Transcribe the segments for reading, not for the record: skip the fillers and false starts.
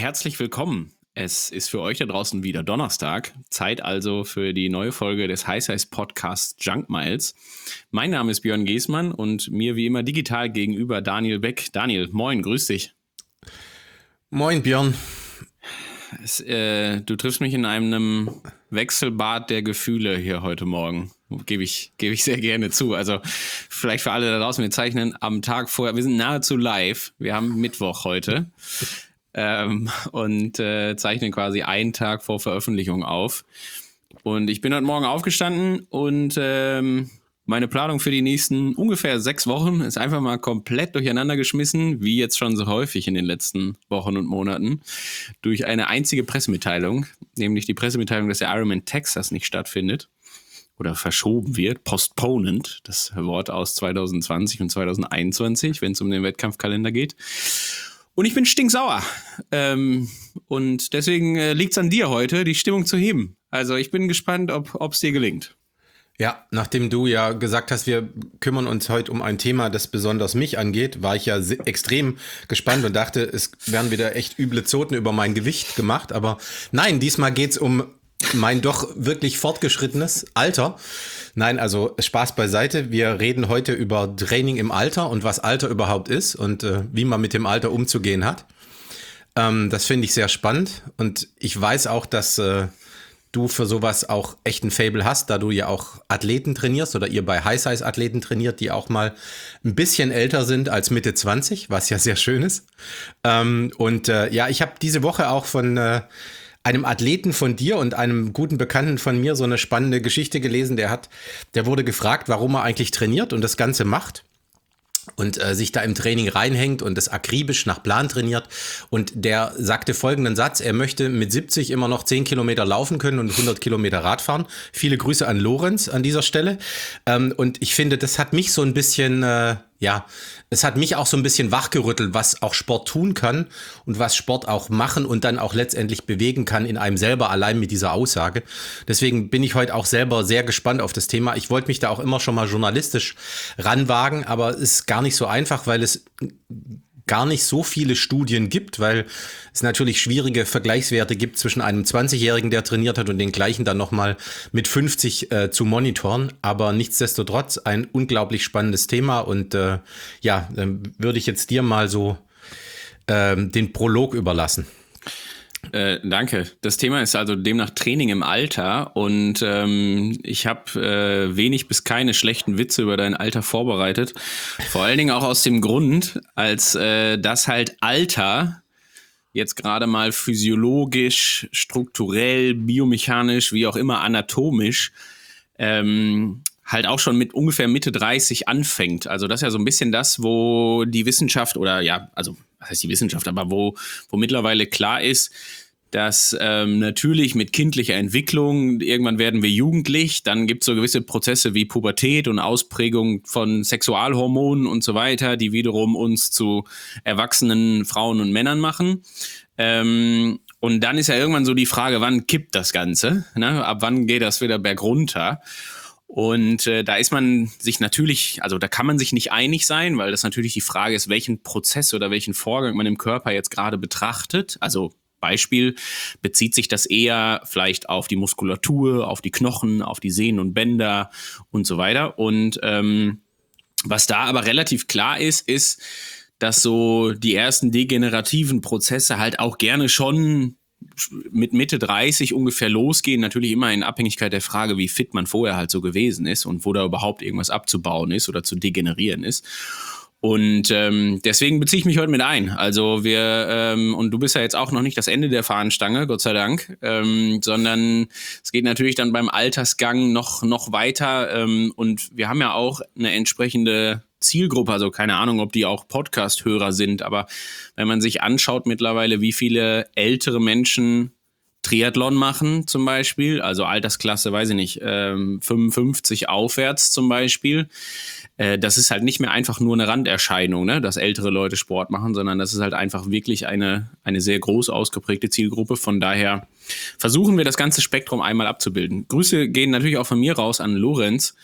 herzlich willkommen. Es ist für euch da draußen wieder Donnerstag. Zeit also für die neue Folge des HiSize Podcasts Junk Miles. Mein Name ist Björn Geßmann und mir wie immer digital gegenüber Daniel Beck. Daniel, moin, grüß dich. Moin, Björn. Du triffst mich in einem Wechselbad der Gefühle hier heute Morgen. Gebe ich sehr gerne zu. Also vielleicht für alle da draußen, wir zeichnen am Tag vorher, wir sind nahezu live. Wir haben Mittwoch heute. Und zeichnen quasi einen Tag vor Veröffentlichung auf. Und ich bin heute Morgen aufgestanden und meine Planung für die nächsten ungefähr 6 Wochen ist einfach mal komplett durcheinander geschmissen, wie jetzt schon so häufig in den letzten Wochen und Monaten, durch eine einzige Pressemitteilung, nämlich die Pressemitteilung, dass der Ironman Texas nicht stattfindet oder verschoben wird, postponed, das Wort aus 2020 und 2021, wenn es um den Wettkampfkalender geht. Und ich bin stinksauer. Und deswegen liegt es an dir heute, die Stimmung zu heben. Also ich bin gespannt, ob es dir gelingt. Ja, nachdem du ja gesagt hast, wir kümmern uns heute um ein Thema, das besonders mich angeht, war ich ja extrem gespannt und dachte, es werden wieder echt üble Zoten über mein Gewicht gemacht. Aber nein, diesmal geht's um mein doch wirklich fortgeschrittenes Alter. Nein, also Spaß beiseite. Wir reden heute über Training im Alter und was Alter überhaupt ist und wie man mit dem Alter umzugehen hat. Das finde ich sehr spannend und ich weiß auch, dass du für sowas auch echt ein Faible hast, da du ja auch Athleten trainierst oder ihr bei HiSize Athleten trainiert, die auch mal ein bisschen älter sind als Mitte 20, was ja sehr schön ist. Ja, ich habe diese Woche auch von einem Athleten von dir und einem guten Bekannten von mir so eine spannende Geschichte gelesen. Der wurde gefragt, warum er eigentlich trainiert und das Ganze macht und sich da im Training reinhängt und das akribisch nach Plan trainiert. Und der sagte folgenden Satz: Er möchte mit 70 immer noch 10 Kilometer laufen können und 100 Kilometer Rad fahren. Viele Grüße an Lorenz an dieser Stelle. Und ich finde, das hat mich so ein bisschen, es hat mich auch so ein bisschen wachgerüttelt, was auch Sport tun kann und was Sport auch machen und dann auch letztendlich bewegen kann in einem selber allein mit dieser Aussage. Deswegen bin ich heute auch selber sehr gespannt auf das Thema. Ich wollte mich da auch immer schon mal journalistisch ranwagen, aber es ist gar nicht so einfach, weil es gar nicht so viele Studien gibt, weil es natürlich schwierige Vergleichswerte gibt zwischen einem 20-Jährigen, der trainiert hat, und den gleichen dann nochmal mit 50 zu monitoren. Aber nichtsdestotrotz ein unglaublich spannendes Thema und dann würde ich jetzt dir mal so den Prolog überlassen. Danke. Das Thema ist also demnach Training im Alter und ich habe wenig bis keine schlechten Witze über dein Alter vorbereitet. Vor allen Dingen auch aus dem Grund, als das halt Alter jetzt gerade mal physiologisch, strukturell, biomechanisch, wie auch immer anatomisch halt auch schon mit ungefähr Mitte 30 anfängt. Also das ist ja so ein bisschen das, wo die Wissenschaft was heißt die Wissenschaft, aber wo mittlerweile klar ist, dass natürlich mit kindlicher Entwicklung, irgendwann werden wir jugendlich, dann gibt es so gewisse Prozesse wie Pubertät und Ausprägung von Sexualhormonen und so weiter, die wiederum uns zu erwachsenen Frauen und Männern machen. Und dann ist ja irgendwann so die Frage, wann kippt das Ganze? Ne? Ab wann geht das wieder bergunter? Und da ist man sich natürlich, also da kann man sich nicht einig sein, weil das natürlich die Frage ist, welchen Prozess oder welchen Vorgang man im Körper jetzt gerade betrachtet. Also Beispiel, bezieht sich das eher vielleicht auf die Muskulatur, auf die Knochen, auf die Sehnen und Bänder und so weiter. Und was da aber relativ klar ist, dass so die ersten degenerativen Prozesse halt auch gerne schon mit Mitte 30 ungefähr losgehen, natürlich immer in Abhängigkeit der Frage, wie fit man vorher halt so gewesen ist und wo da überhaupt irgendwas abzubauen ist oder zu degenerieren ist. Und deswegen beziehe ich mich heute mit ein. Also und du bist ja jetzt auch noch nicht das Ende der Fahnenstange, Gott sei Dank, sondern es geht natürlich dann beim Altersgang noch weiter. Und wir haben ja auch eine entsprechende Zielgruppe, also keine Ahnung, ob die auch Podcast-Hörer sind, aber wenn man sich anschaut mittlerweile, wie viele ältere Menschen Triathlon machen zum Beispiel, also Altersklasse, weiß ich nicht, 55 aufwärts zum Beispiel, das ist halt nicht mehr einfach nur eine Randerscheinung, ne, dass ältere Leute Sport machen, sondern das ist halt einfach wirklich eine sehr groß ausgeprägte Zielgruppe. Von daher versuchen wir das ganze Spektrum einmal abzubilden. Grüße gehen natürlich auch von mir raus an Lorenz.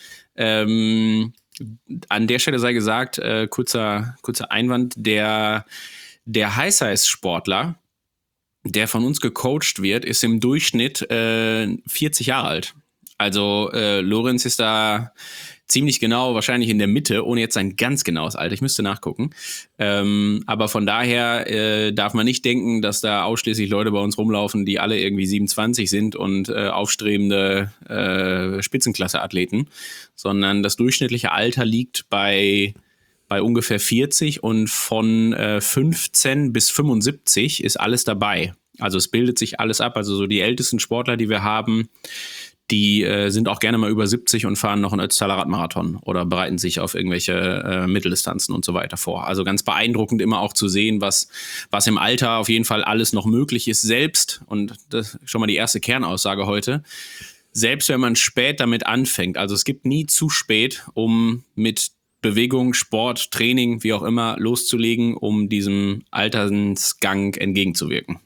An der Stelle sei gesagt, kurzer Einwand, der HiSize-Sportler, der von uns gecoacht wird, ist im Durchschnitt 40 Jahre alt. Also Lorenz ist da ziemlich genau, wahrscheinlich in der Mitte, ohne jetzt sein ganz genaues Alter. Ich müsste nachgucken. Aber von daher darf man nicht denken, dass da ausschließlich Leute bei uns rumlaufen, die alle irgendwie 27 sind und aufstrebende Spitzenklasse-Athleten, sondern das durchschnittliche Alter liegt bei ungefähr 40 und von 15 bis 75 ist alles dabei. Also es bildet sich alles ab. Also so die ältesten Sportler, die wir haben, die sind auch gerne mal über 70 und fahren noch einen Ötztaler Radmarathon oder bereiten sich auf irgendwelche Mitteldistanzen und so weiter vor. Also ganz beeindruckend immer auch zu sehen, was im Alter auf jeden Fall alles noch möglich ist. Selbst, und das ist schon mal die erste Kernaussage heute, selbst wenn man spät damit anfängt, also es gibt nie zu spät, um mit Bewegung, Sport, Training, wie auch immer, loszulegen, um diesem Altersgang entgegenzuwirken.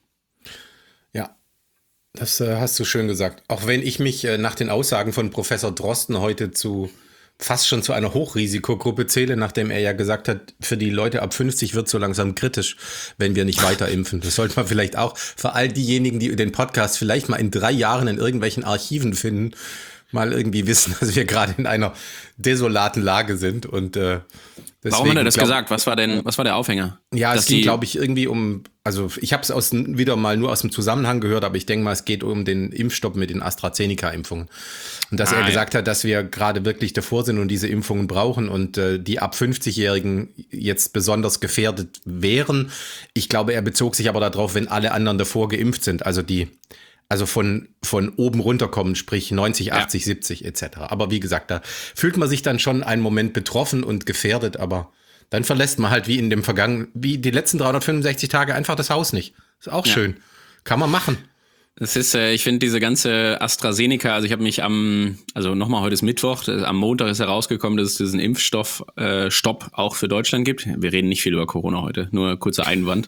Das hast du schön gesagt. Auch wenn ich mich nach den Aussagen von Professor Drosten heute fast schon zu einer Hochrisikogruppe zähle, nachdem er ja gesagt hat, für die Leute ab 50 wird so langsam kritisch, wenn wir nicht weiter impfen. Das sollte man vielleicht auch für all diejenigen, die den Podcast vielleicht mal in 3 Jahren in irgendwelchen Archiven finden, mal irgendwie wissen, dass wir gerade in einer desolaten Lage sind. Und warum hat er das gesagt? Was war der Aufhänger? Ja, es ging, glaube ich, irgendwie also ich habe es wieder mal nur aus dem Zusammenhang gehört, aber ich denke mal, es geht um den Impfstopp mit den AstraZeneca-Impfungen. Und dass er gesagt hat, dass wir gerade wirklich davor sind und diese Impfungen brauchen und die ab 50-Jährigen jetzt besonders gefährdet wären. Ich glaube, er bezog sich aber darauf, wenn alle anderen davor geimpft sind, also von oben runterkommen, sprich 90, 80, 70 etc. Aber wie gesagt, da fühlt man sich dann schon einen Moment betroffen und gefährdet, aber dann verlässt man halt wie wie die letzten 365 Tage einfach das Haus nicht. Ist auch schön. Kann man machen. Es ist, ich finde diese ganze AstraZeneca, also ich habe mich nochmal, heute ist Mittwoch, am Montag ist herausgekommen, dass es diesen Impfstoff-Stopp auch für Deutschland gibt. Wir reden nicht viel über Corona heute, nur kurzer Einwand.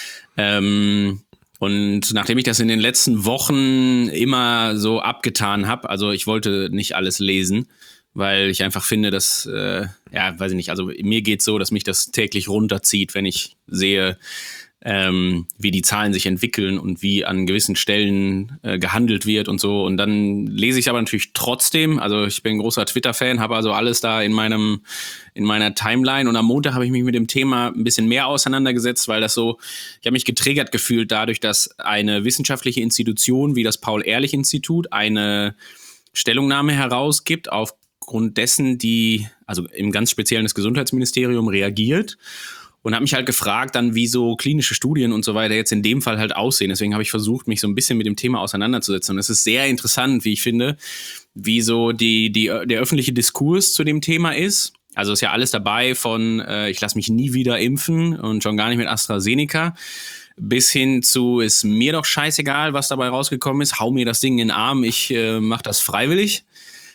Und nachdem ich das in den letzten Wochen immer so abgetan habe, also ich wollte nicht alles lesen, weil ich einfach finde, dass, weiß ich nicht, also mir geht's so, dass mich das täglich runterzieht, wenn ich sehe, wie die Zahlen sich entwickeln und wie an gewissen Stellen gehandelt wird und so. Und dann lese ich aber natürlich trotzdem, also ich bin ein großer Twitter-Fan, habe also alles da in meiner Timeline, und am Montag habe ich mich mit dem Thema ein bisschen mehr auseinandergesetzt, weil ich habe mich getriggert gefühlt dadurch, dass eine wissenschaftliche Institution wie das Paul-Ehrlich-Institut eine Stellungnahme herausgibt, aufgrund dessen also im ganz speziellen das Gesundheitsministerium reagiert. Und habe mich halt gefragt dann, wie so klinische Studien und so weiter jetzt in dem Fall halt aussehen. Deswegen habe ich versucht, mich so ein bisschen mit dem Thema auseinanderzusetzen. Und es ist sehr interessant, wie ich finde, wie so der öffentliche Diskurs zu dem Thema ist. Also ist ja alles dabei von ich lasse mich nie wieder impfen und schon gar nicht mit AstraZeneca, bis hin zu ist mir doch scheißegal, was dabei rausgekommen ist. Hau mir das Ding in den Arm, ich mache das freiwillig.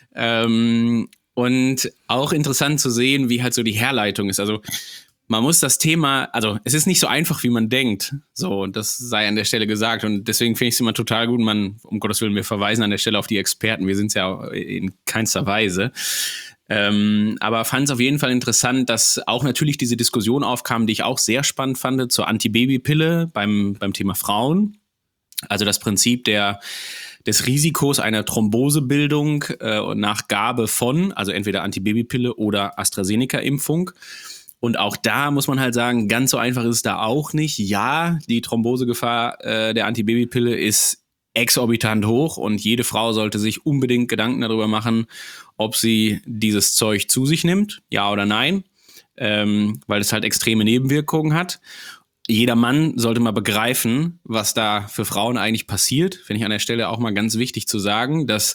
Und auch interessant zu sehen, wie halt so die Herleitung ist. Also man muss das Thema, also es ist nicht so einfach, wie man denkt. So, das sei an der Stelle gesagt. Und deswegen finde ich es immer total gut, um Gottes Willen, wir verweisen an der Stelle auf die Experten. Wir sind es ja in keinster Weise. Aber fand es auf jeden Fall interessant, dass auch natürlich diese Diskussion aufkam, die ich auch sehr spannend fand, zur Antibabypille beim Thema Frauen. Also das Prinzip des Risikos einer Thrombosebildung nach Gabe von, also entweder Antibabypille oder AstraZeneca-Impfung. Und auch da muss man halt sagen, ganz so einfach ist es da auch nicht. Ja, die Thrombosegefahr der Antibabypille ist exorbitant hoch und jede Frau sollte sich unbedingt Gedanken darüber machen, ob sie dieses Zeug zu sich nimmt, ja oder nein, weil es halt extreme Nebenwirkungen hat. Jeder Mann sollte mal begreifen, was da für Frauen eigentlich passiert. Finde ich an der Stelle auch mal ganz wichtig zu sagen, dass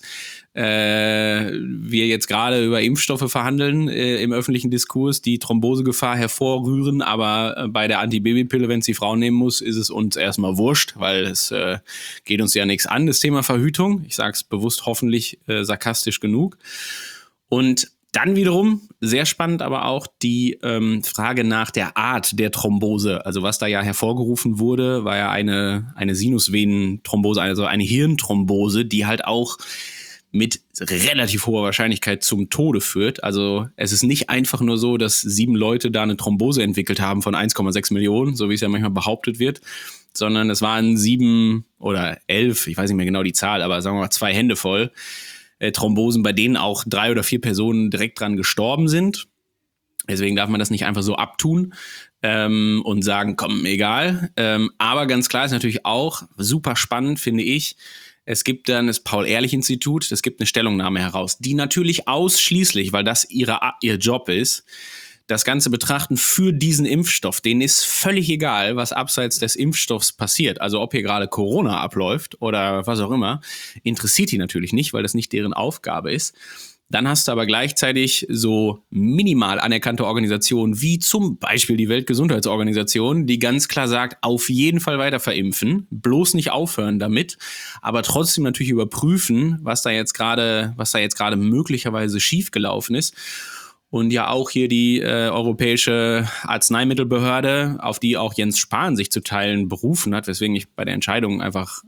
wir jetzt gerade über Impfstoffe verhandeln im öffentlichen Diskurs, die Thrombosegefahr hervorrühren, aber bei der Antibabypille, wenn es die Frau nehmen muss, ist es uns erstmal wurscht, weil es geht uns ja nichts an, das Thema Verhütung. Ich sage es bewusst hoffentlich sarkastisch genug. Und dann wiederum, sehr spannend, aber auch die Frage nach der Art der Thrombose. Also was da ja hervorgerufen wurde, war ja eine Sinusvenenthrombose, also eine Hirnthrombose, die halt auch mit relativ hoher Wahrscheinlichkeit zum Tode führt. Also es ist nicht einfach nur so, dass 7 Leute da eine Thrombose entwickelt haben von 1,6 Millionen, so wie es ja manchmal behauptet wird, sondern es waren 7 oder 11, ich weiß nicht mehr genau die Zahl, aber sagen wir mal 2 Hände voll Thrombosen, bei denen auch 3 oder 4 Personen direkt dran gestorben sind. Deswegen darf man das nicht einfach so abtun und sagen, komm, egal. Aber ganz klar ist natürlich auch super spannend, finde ich. Es gibt dann das Paul-Ehrlich-Institut, es gibt eine Stellungnahme heraus, die natürlich ausschließlich, weil das ihr Job ist, das Ganze betrachten für diesen Impfstoff. Denen ist völlig egal, was abseits des Impfstoffs passiert. Also ob hier gerade Corona abläuft oder was auch immer, interessiert die natürlich nicht, weil das nicht deren Aufgabe ist. Dann hast du aber gleichzeitig so minimal anerkannte Organisationen wie zum Beispiel die Weltgesundheitsorganisation, die ganz klar sagt, auf jeden Fall weiter verimpfen, bloß nicht aufhören damit, aber trotzdem natürlich überprüfen, was da jetzt gerade möglicherweise schiefgelaufen ist. Und ja auch hier die Europäische Arzneimittelbehörde, auf die auch Jens Spahn sich zu Teilen berufen hat, weswegen ich bei der Entscheidung einfach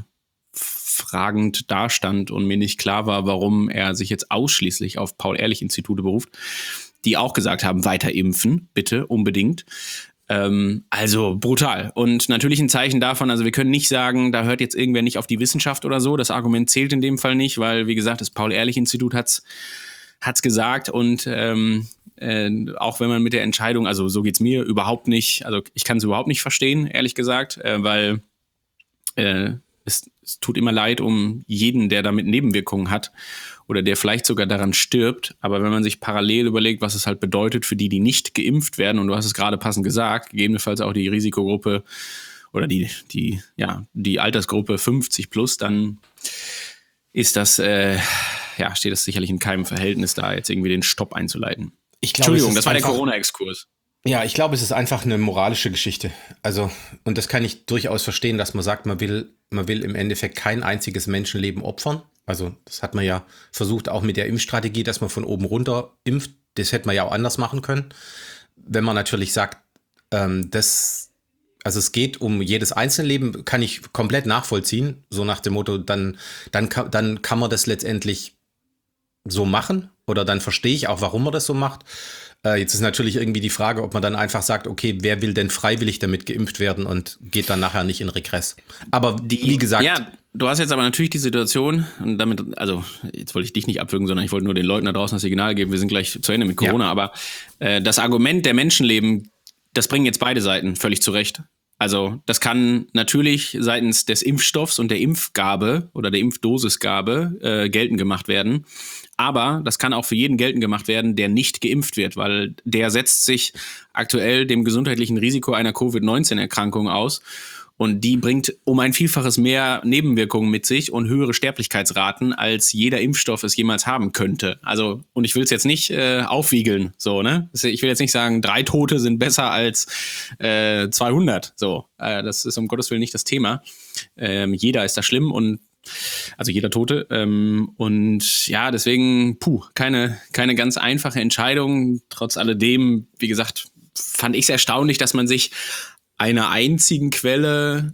fragend dastand und mir nicht klar war, warum er sich jetzt ausschließlich auf Paul-Ehrlich-Institute beruft, die auch gesagt haben, weiter impfen, bitte, unbedingt. Also brutal. Und natürlich ein Zeichen davon, also wir können nicht sagen, da hört jetzt irgendwer nicht auf die Wissenschaft oder so. Das Argument zählt in dem Fall nicht, weil, wie gesagt, das Paul-Ehrlich-Institut hat's gesagt und auch wenn man mit der Entscheidung, also so geht's mir überhaupt nicht, also ich kann es überhaupt nicht verstehen, ehrlich gesagt, weil es tut immer leid um jeden, der damit Nebenwirkungen hat oder der vielleicht sogar daran stirbt, aber wenn man sich parallel überlegt, was es halt bedeutet für die nicht geimpft werden, und du hast es gerade passend gesagt, gegebenenfalls auch die Risikogruppe oder die Altersgruppe 50 plus, dann ist das steht das sicherlich in keinem Verhältnis da, jetzt irgendwie den Stopp einzuleiten. Entschuldigung, das war der Corona-Exkurs. Ja, ich glaube, es ist einfach eine moralische Geschichte. Also, und das kann ich durchaus verstehen, dass man sagt, man will im Endeffekt kein einziges Menschenleben opfern. Also, das hat man ja versucht, auch mit der Impfstrategie, dass man von oben runter impft. Das hätte man ja auch anders machen können. Wenn man natürlich sagt, es geht um jedes Einzelleben, kann ich komplett nachvollziehen. So nach dem Motto, dann kann man das letztendlich so machen oder dann verstehe ich auch, warum man das so macht. Jetzt ist natürlich irgendwie die Frage, ob man dann einfach sagt, okay, wer will denn freiwillig damit geimpft werden und geht dann nachher nicht in Regress. Aber wie gesagt. Ja, du hast jetzt aber natürlich die Situation, und damit, also jetzt wollte ich dich nicht abwürgen, sondern ich wollte nur den Leuten da draußen das Signal geben, wir sind gleich zu Ende mit Corona, ja. Aber das Argument der Menschenleben, das bringen jetzt beide Seiten völlig zurecht. Also das kann natürlich seitens des Impfstoffs und der Impfgabe oder der Impfdosisgabe geltend gemacht werden. Aber das kann auch für jeden geltend gemacht werden, der nicht geimpft wird, weil der setzt sich aktuell dem gesundheitlichen Risiko einer Covid-19-Erkrankung aus. Und die bringt um ein Vielfaches mehr Nebenwirkungen mit sich und höhere Sterblichkeitsraten, als jeder Impfstoff es jemals haben könnte. Also, und ich will es jetzt nicht aufwiegeln, so, ne? Ich will jetzt nicht sagen, 3 Tote sind besser als 200, so. Das ist um Gottes Willen nicht das Thema. Jeder ist da schlimm und also jeder Tote. Und ja, deswegen, keine ganz einfache Entscheidung. Trotz alledem, wie gesagt, fand ich es erstaunlich, dass man sich eine einzige Quelle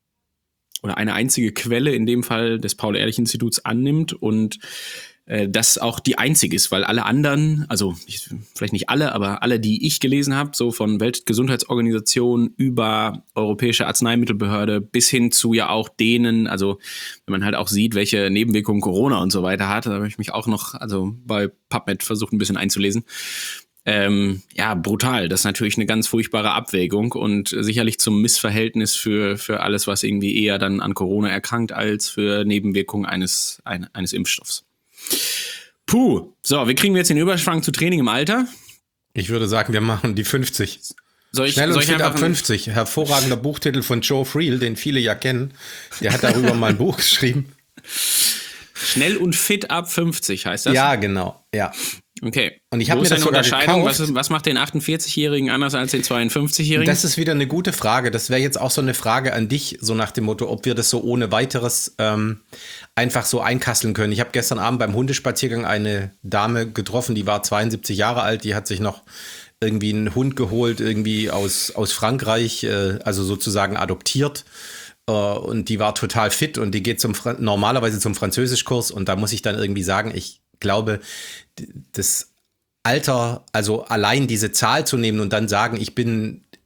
in dem Fall des Paul-Ehrlich-Instituts annimmt und das auch die einzige ist, weil alle anderen, also vielleicht nicht alle, aber alle, die ich gelesen habe, so von Weltgesundheitsorganisation über Europäische Arzneimittelbehörde bis hin zu ja auch denen, also wenn man halt auch sieht, welche Nebenwirkungen Corona und so weiter hat, da habe ich mich auch noch, also bei PubMed versucht ein bisschen einzulesen. Brutal. Das ist natürlich eine ganz furchtbare Abwägung und sicherlich zum Missverhältnis für alles, was irgendwie eher dann an Corona erkrankt, als für Nebenwirkungen eines Impfstoffs. So, wie kriegen wir jetzt den Überschwang zu Training im Alter? Ich würde sagen, wir machen die 50. Schnell und fit ab 50. Hervorragender Buchtitel von Joe Friel, den viele ja kennen. Der hat darüber mal ein Buch geschrieben. Schnell und fit ab 50 heißt das? Ja, genau. Ja. Okay. Und ich habe mir das sogar gekauft. Was macht den 48-Jährigen anders als den 52-Jährigen? Das ist wieder eine gute Frage. Das wäre jetzt auch so eine Frage an dich, so nach dem Motto, ob wir das so ohne weiteres einfach so einkasseln können. Ich habe gestern Abend beim Hundespaziergang eine Dame getroffen, die war 72 Jahre alt, die hat sich noch irgendwie einen Hund geholt, irgendwie aus Frankreich, also sozusagen adoptiert. Und die war total fit und die geht normalerweise zum Französischkurs und da muss ich dann irgendwie sagen, ich glaube, das Alter, also allein diese Zahl zu nehmen und dann sagen, ich bin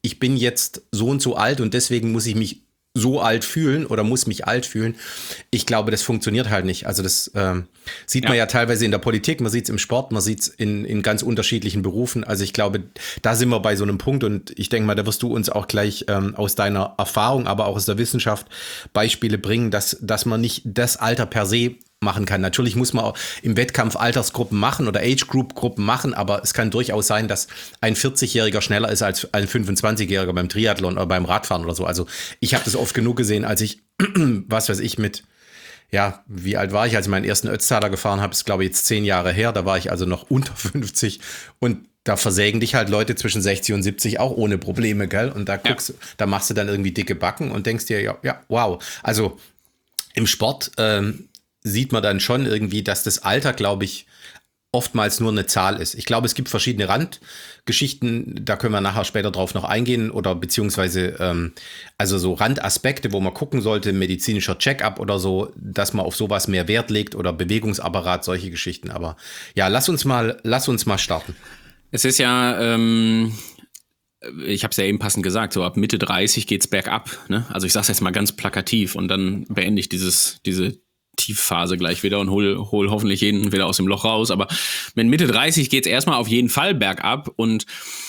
ich bin jetzt so und so alt und deswegen muss ich mich so alt fühlen oder muss mich alt fühlen. Ich glaube, das funktioniert halt nicht. Also das sieht man ja teilweise in der Politik, man sieht es im Sport, man sieht es in ganz unterschiedlichen Berufen. Also ich glaube, da sind wir bei so einem Punkt und ich denke mal, da wirst du uns auch gleich aus deiner Erfahrung, aber auch aus der Wissenschaft Beispiele bringen, dass man nicht das Alter per se machen kann. Natürlich muss man auch im Wettkampf Altersgruppen machen oder Age-Group-Gruppen machen, aber es kann durchaus sein, dass ein 40-Jähriger schneller ist als ein 25-Jähriger beim Triathlon oder beim Radfahren oder so. Also ich habe das oft genug gesehen, als ich, was weiß ich, wie alt war ich, als ich meinen ersten Ötztaler gefahren habe, ist glaube ich jetzt 10 Jahre her, da war ich also noch unter 50 und da versägen dich halt Leute zwischen 60 und 70 auch ohne Probleme, gell? Und da da machst du dann irgendwie dicke Backen und denkst dir, ja, wow. Also im Sport sieht man dann schon irgendwie, dass das Alter, glaube ich, oftmals nur eine Zahl ist. Ich glaube, es gibt verschiedene Randgeschichten, da können wir nachher später drauf noch eingehen oder beziehungsweise also so Randaspekte, wo man gucken sollte, medizinischer Check-up oder so, dass man auf sowas mehr Wert legt oder Bewegungsapparat, solche Geschichten. Aber ja, lass uns mal starten. Es ist ja, ich habe es ja eben passend gesagt, so ab Mitte 30 geht's bergab. Ne? Also ich sage es jetzt mal ganz plakativ und dann beende ich diese Tiefphase gleich wieder und hol hoffentlich jeden wieder aus dem Loch raus. Aber mit Mitte 30 geht's erstmal auf jeden Fall bergab und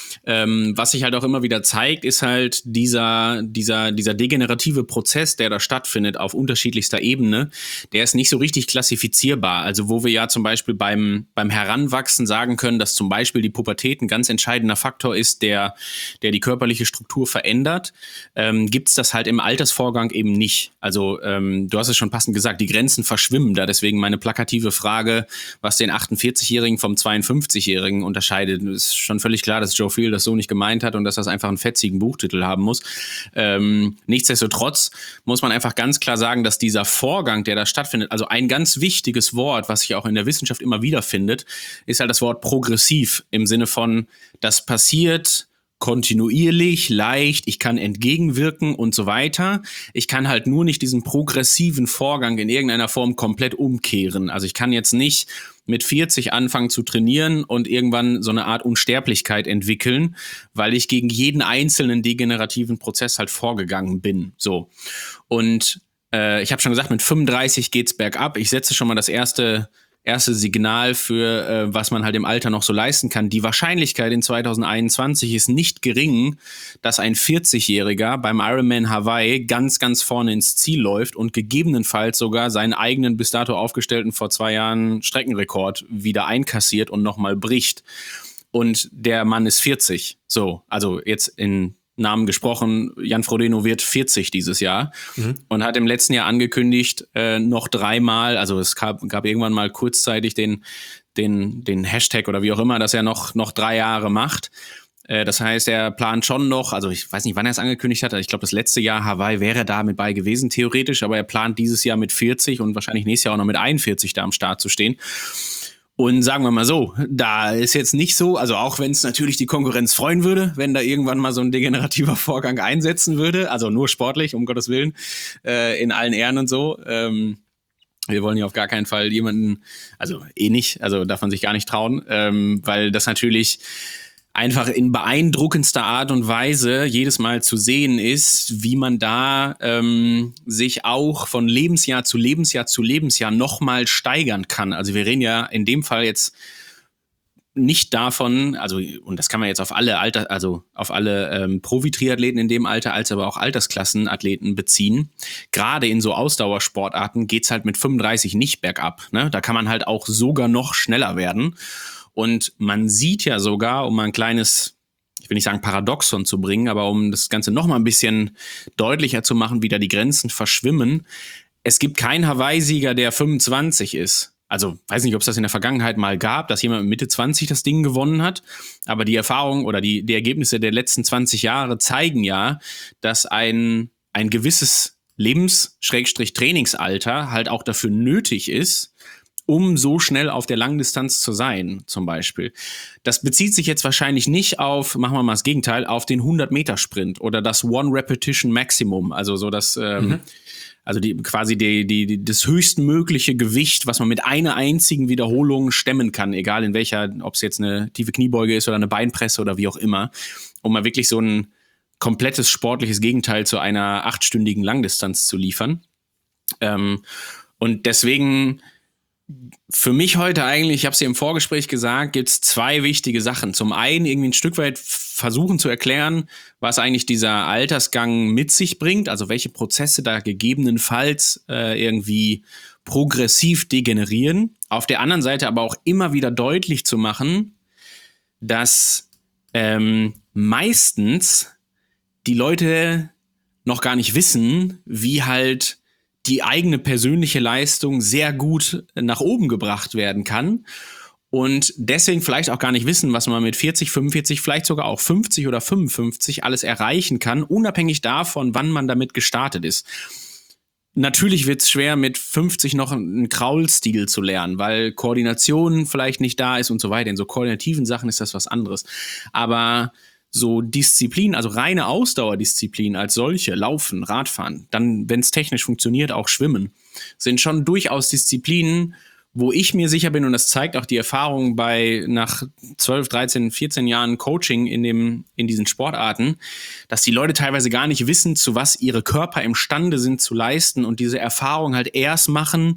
was sich halt auch immer wieder zeigt, ist halt dieser degenerative Prozess, der da stattfindet auf unterschiedlichster Ebene, der ist nicht so richtig klassifizierbar. Also wo wir ja zum Beispiel beim Heranwachsen sagen können, dass zum Beispiel die Pubertät ein ganz entscheidender Faktor ist, der die körperliche Struktur verändert, gibt's das halt im Altersvorgang eben nicht. Also du hast es schon passend gesagt, die Grenzen verschwimmen da. Deswegen meine plakative Frage, was den 48-Jährigen vom 52-Jährigen unterscheidet, ist schon völlig klar, dass Joe Field das so nicht gemeint hat und dass das einfach einen fetzigen Buchtitel haben muss. Nichtsdestotrotz muss man einfach ganz klar sagen, dass dieser Vorgang, der da stattfindet, also ein ganz wichtiges Wort, was sich auch in der Wissenschaft immer wieder findet, ist halt das Wort progressiv im Sinne von, das passiert kontinuierlich, leicht, ich kann entgegenwirken und so weiter. Ich kann halt nur nicht diesen progressiven Vorgang in irgendeiner Form komplett umkehren. Also ich kann jetzt nicht mit 40 anfangen zu trainieren und irgendwann so eine Art Unsterblichkeit entwickeln, weil ich gegen jeden einzelnen degenerativen Prozess halt vorgegangen bin. So. Und ich habe schon gesagt, mit 35 geht's bergab. Ich setze schon mal das erste Signal für, was man halt im Alter noch so leisten kann. Die Wahrscheinlichkeit in 2021 ist nicht gering, dass ein 40-Jähriger beim Ironman Hawaii ganz, ganz vorne ins Ziel läuft und gegebenenfalls sogar seinen eigenen bis dato aufgestellten vor 2 Jahren Streckenrekord wieder einkassiert und nochmal bricht. Und der Mann ist 40. So, also jetzt in Namen gesprochen, Jan Frodeno wird 40 dieses Jahr und hat im letzten Jahr angekündigt, noch 3-mal, also es gab irgendwann mal kurzzeitig den Hashtag oder wie auch immer, dass er noch 3 Jahre macht. Das heißt, er plant schon noch, also ich weiß nicht, wann er es angekündigt hat, ich glaube, das letzte Jahr Hawaii wäre da mit bei gewesen, theoretisch, aber er plant dieses Jahr mit 40 und wahrscheinlich nächstes Jahr auch noch mit 41 da am Start zu stehen. Und sagen wir mal so, da ist jetzt nicht so, also auch wenn es natürlich die Konkurrenz freuen würde, wenn da irgendwann mal so ein degenerativer Vorgang einsetzen würde, also nur sportlich, um Gottes Willen, in allen Ehren und so. Wir wollen ja auf gar keinen Fall jemanden, also nicht, also darf man sich gar nicht trauen, weil das natürlich einfach in beeindruckendster Art und Weise jedes Mal zu sehen ist, wie man da sich auch von Lebensjahr zu Lebensjahr zu Lebensjahr nochmal steigern kann. Also wir reden ja in dem Fall jetzt nicht davon, also und das kann man jetzt auf alle Profi-Triathleten in dem Alter, als aber auch Altersklassenathleten beziehen. Gerade in so Ausdauersportarten geht's halt mit 35 nicht bergab. Ne? Da kann man halt auch sogar noch schneller werden. Und man sieht ja sogar, um mal ein kleines, ich will nicht sagen Paradoxon zu bringen, aber um das Ganze noch mal ein bisschen deutlicher zu machen, wie da die Grenzen verschwimmen, es gibt keinen Hawaii-Sieger, der 25 ist. Also weiß nicht, ob es das in der Vergangenheit mal gab, dass jemand mit Mitte 20 das Ding gewonnen hat, aber die Erfahrung oder die Ergebnisse der letzten 20 Jahre zeigen ja, dass ein gewisses Lebens-Trainingsalter halt auch dafür nötig ist, um so schnell auf der Langdistanz zu sein, zum Beispiel. Das bezieht sich jetzt wahrscheinlich nicht auf, machen wir mal das Gegenteil, auf den 100-Meter-Sprint oder das One-Repetition-Maximum, also so das, also das höchstmögliche Gewicht, was man mit einer einzigen Wiederholung stemmen kann, egal in welcher, ob es jetzt eine tiefe Kniebeuge ist oder eine Beinpresse oder wie auch immer, um mal wirklich so ein komplettes sportliches Gegenteil zu einer 8-stündigen Langdistanz zu liefern. Und deswegen für mich heute eigentlich, ich habe es ja im Vorgespräch gesagt, gibt es 2 wichtige Sachen. Zum einen irgendwie ein Stück weit versuchen zu erklären, was eigentlich dieser Altersgang mit sich bringt, also welche Prozesse da gegebenenfalls irgendwie progressiv degenerieren. Auf der anderen Seite aber auch immer wieder deutlich zu machen, dass meistens die Leute noch gar nicht wissen, wie halt die eigene persönliche Leistung sehr gut nach oben gebracht werden kann und deswegen vielleicht auch gar nicht wissen, was man mit 40, 45, vielleicht sogar auch 50 oder 55 alles erreichen kann, unabhängig davon, wann man damit gestartet ist. Natürlich wird es schwer, mit 50 noch einen Kraulstil zu lernen, weil Koordination vielleicht nicht da ist und so weiter. In so koordinativen Sachen ist das was anderes. Aber so Disziplin, also reine Ausdauerdisziplin als solche, Laufen, Radfahren, dann, wenn es technisch funktioniert, auch Schwimmen, sind schon durchaus Disziplinen, wo ich mir sicher bin, und das zeigt auch die Erfahrung nach 12, 13, 14 Jahren Coaching in diesen Sportarten, dass die Leute teilweise gar nicht wissen, zu was ihre Körper imstande sind zu leisten und diese Erfahrung halt erst machen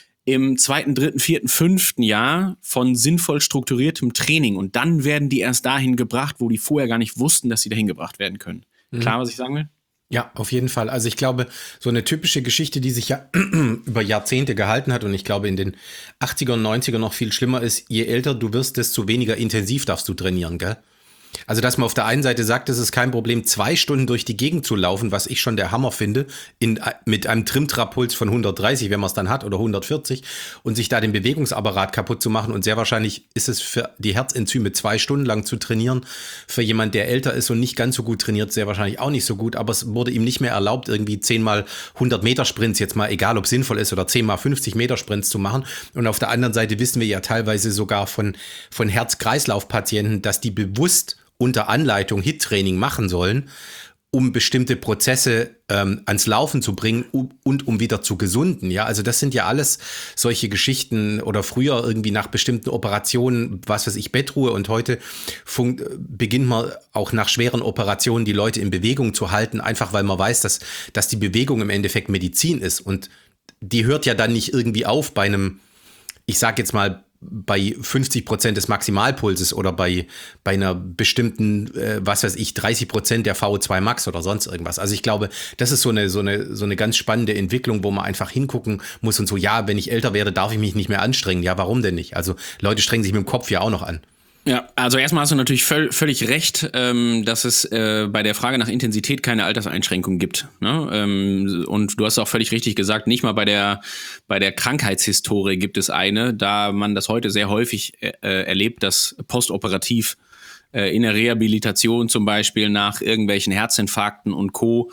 im 2., 3., 4., 5. Jahr von sinnvoll strukturiertem Training. Und dann werden die erst dahin gebracht, wo die vorher gar nicht wussten, dass sie dahin gebracht werden können. Klar, was ich sagen will? Ja, auf jeden Fall. Also ich glaube, so eine typische Geschichte, die sich ja über Jahrzehnte gehalten hat und ich glaube in den 80er und 90er noch viel schlimmer ist, je älter du wirst, desto weniger intensiv darfst du trainieren, gell? Also, dass man auf der einen Seite sagt, es ist kein Problem, 2 Stunden durch die Gegend zu laufen, was ich schon der Hammer finde, mit einem Trimtrappuls von 130, wenn man es dann hat, oder 140, und sich da den Bewegungsapparat kaputt zu machen. Und sehr wahrscheinlich ist es für die Herzenzyme 2 Stunden lang zu trainieren. Für jemand, der älter ist und nicht ganz so gut trainiert, sehr wahrscheinlich auch nicht so gut. Aber es wurde ihm nicht mehr erlaubt, irgendwie 10 mal 100 Meter Sprints, jetzt mal egal, ob sinnvoll ist, oder 10 mal 50 Meter Sprints zu machen. Und auf der anderen Seite wissen wir ja teilweise sogar von Herz-Kreislauf-Patienten, dass die bewusst unter Anleitung HIIT-Training machen sollen, um bestimmte Prozesse ans Laufen zu bringen und um wieder zu gesunden. Ja, also das sind ja alles solche Geschichten oder früher irgendwie nach bestimmten Operationen, was weiß ich, Bettruhe, und heute beginnt man auch nach schweren Operationen die Leute in Bewegung zu halten, einfach weil man weiß, dass die Bewegung im Endeffekt Medizin ist, und die hört ja dann nicht irgendwie auf bei einem, ich sag jetzt mal, bei 50% des Maximalpulses oder bei einer bestimmten, was weiß ich, 30% der VO2 Max oder sonst irgendwas. Also ich glaube, das ist so eine ganz spannende Entwicklung, wo man einfach hingucken muss und so, ja, wenn ich älter werde, darf ich mich nicht mehr anstrengen. Ja, warum denn nicht? Also Leute strengen sich mit dem Kopf ja auch noch an. Ja, also erstmal hast du natürlich völlig recht, dass es bei der Frage nach Intensität keine Alterseinschränkung gibt. Ne? Und du hast auch völlig richtig gesagt, nicht mal bei der Krankheitshistorie gibt es eine, da man das heute sehr häufig erlebt, dass postoperativ in der Rehabilitation zum Beispiel nach irgendwelchen Herzinfarkten und Co.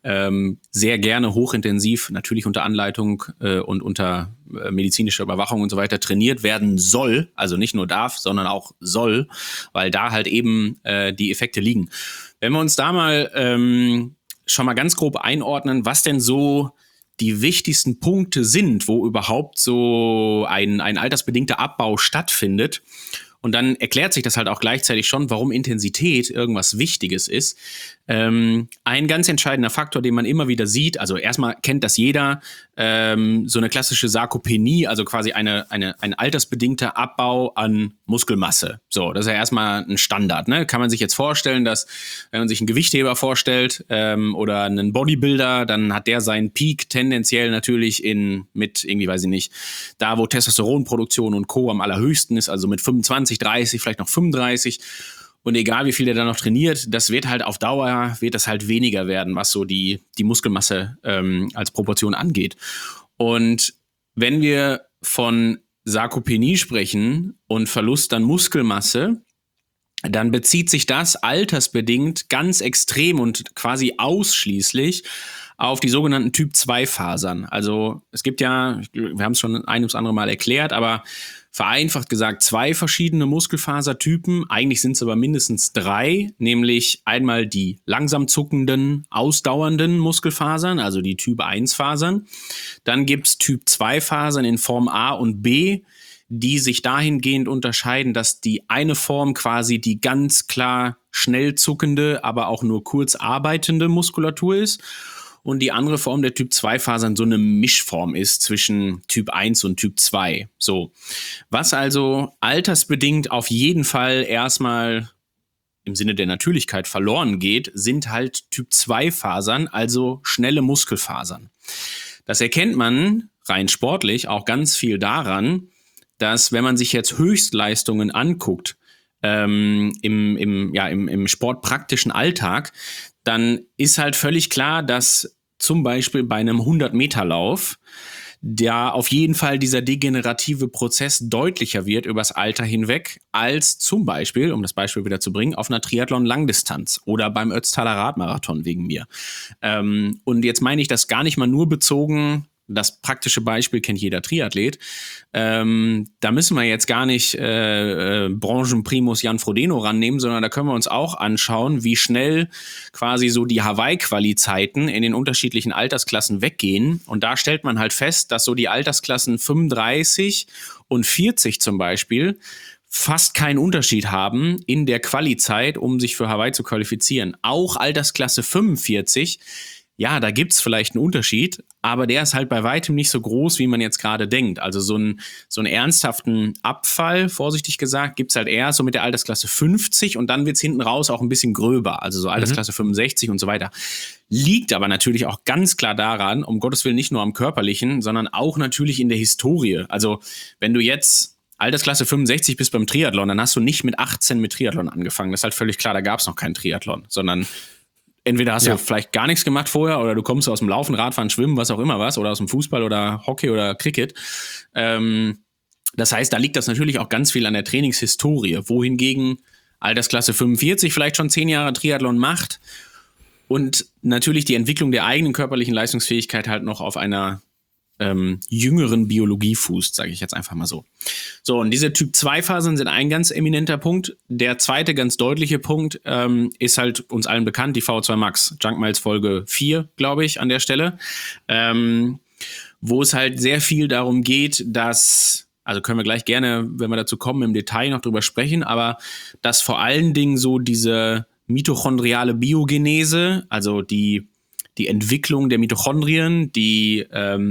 sehr gerne hochintensiv, natürlich unter Anleitung und unter medizinischer Überwachung und so weiter trainiert werden soll, also nicht nur darf, sondern auch soll, weil da halt eben die Effekte liegen. Wenn wir uns da mal schon mal ganz grob einordnen, was denn so die wichtigsten Punkte sind, wo überhaupt so ein altersbedingter Abbau stattfindet. Und dann erklärt sich das halt auch gleichzeitig schon, warum Intensität irgendwas Wichtiges ist. Ein ganz entscheidender Faktor, den man immer wieder sieht, also erstmal kennt das jeder, so eine klassische Sarkopenie, also quasi ein altersbedingter Abbau an Muskelmasse. So, das ist ja erstmal ein Standard. Ne? Kann man sich jetzt vorstellen, dass, wenn man sich einen Gewichtheber vorstellt oder einen Bodybuilder, dann hat der seinen Peak tendenziell natürlich mit irgendwie, weiß ich nicht, da wo Testosteronproduktion und Co. am allerhöchsten ist, also mit 25, 30, vielleicht noch 35. Und egal wie viel der da noch trainiert, das wird halt auf Dauer, wird das halt weniger werden, was so die Muskelmasse als Proportion angeht. Und wenn wir von Sarkopenie sprechen und Verlust an Muskelmasse, dann bezieht sich das altersbedingt ganz extrem und quasi ausschließlich auf die sogenannten Typ-2-Fasern. Also es gibt ja, wir haben es schon ein ums andere Mal erklärt, aber vereinfacht gesagt 2 verschiedene Muskelfasertypen. Eigentlich sind es aber mindestens 3, nämlich einmal die langsam zuckenden, ausdauernden Muskelfasern, also die Typ-1-Fasern. Dann gibt es Typ-2-Fasern in Form A und B, die sich dahingehend unterscheiden, dass die eine Form quasi die ganz klar schnell zuckende, aber auch nur kurz arbeitende Muskulatur ist. Und die andere Form der Typ-2-Fasern so eine Mischform ist zwischen Typ 1 und Typ 2. So. Was also altersbedingt auf jeden Fall erstmal im Sinne der Natürlichkeit verloren geht, sind halt Typ-2-Fasern, also schnelle Muskelfasern. Das erkennt man rein sportlich auch ganz viel daran, dass wenn man sich jetzt Höchstleistungen anguckt, im sportpraktischen Alltag, dann ist halt völlig klar, dass zum Beispiel bei einem 100-Meter-Lauf da auf jeden Fall dieser degenerative Prozess deutlicher wird übers Alter hinweg, als zum Beispiel, um das Beispiel wieder zu bringen, auf einer Triathlon-Langdistanz oder beim Ötztaler Radmarathon wegen mir. Und jetzt meine ich das gar nicht mal nur bezogen. Das praktische Beispiel kennt jeder Triathlet. Da müssen wir jetzt gar nicht Branchenprimus Jan Frodeno rannehmen, sondern da können wir uns auch anschauen, wie schnell quasi so die Hawaii-Quali-Zeiten in den unterschiedlichen Altersklassen weggehen. Und da stellt man halt fest, dass so die Altersklassen 35 und 40 zum Beispiel fast keinen Unterschied haben in der Quali-Zeit, um sich für Hawaii zu qualifizieren. Auch Altersklasse 45, ja, da gibt's vielleicht einen Unterschied, aber der ist halt bei weitem nicht so groß, wie man jetzt gerade denkt. Also so einen ernsthaften Abfall, vorsichtig gesagt, gibt's halt eher so mit der Altersklasse 50 und dann wird's hinten raus auch ein bisschen gröber, also so Altersklasse 65 und so weiter. Liegt aber natürlich auch ganz klar daran, um Gottes Willen nicht nur am Körperlichen, sondern auch natürlich in der Historie. Also wenn du jetzt Altersklasse 65 bist beim Triathlon, dann hast du nicht mit 18 mit Triathlon angefangen. Das ist halt völlig klar, da gab's noch keinen Triathlon, sondern entweder hast du vielleicht gar nichts gemacht vorher oder du kommst aus dem Laufen, Radfahren, Schwimmen, was auch immer was, oder aus dem Fußball oder Hockey oder Cricket. Das heißt, da liegt das natürlich auch ganz viel an der Trainingshistorie, wohingegen Altersklasse 45 vielleicht schon 10 Jahre Triathlon macht und natürlich die Entwicklung der eigenen körperlichen Leistungsfähigkeit halt noch auf einer jüngeren Biologie fußt, sage ich jetzt einfach mal so. So, und diese Typ-2-Fasern sind ein ganz eminenter Punkt. Der zweite ganz deutliche Punkt ist halt uns allen bekannt, die VO2 Max. Junk Miles Folge 4, glaube ich, an der Stelle. Wo es halt sehr viel darum geht, dass, also können wir gleich gerne, wenn wir dazu kommen, im Detail noch drüber sprechen, aber dass vor allen Dingen so diese mitochondriale Biogenese, also die Entwicklung der Mitochondrien, die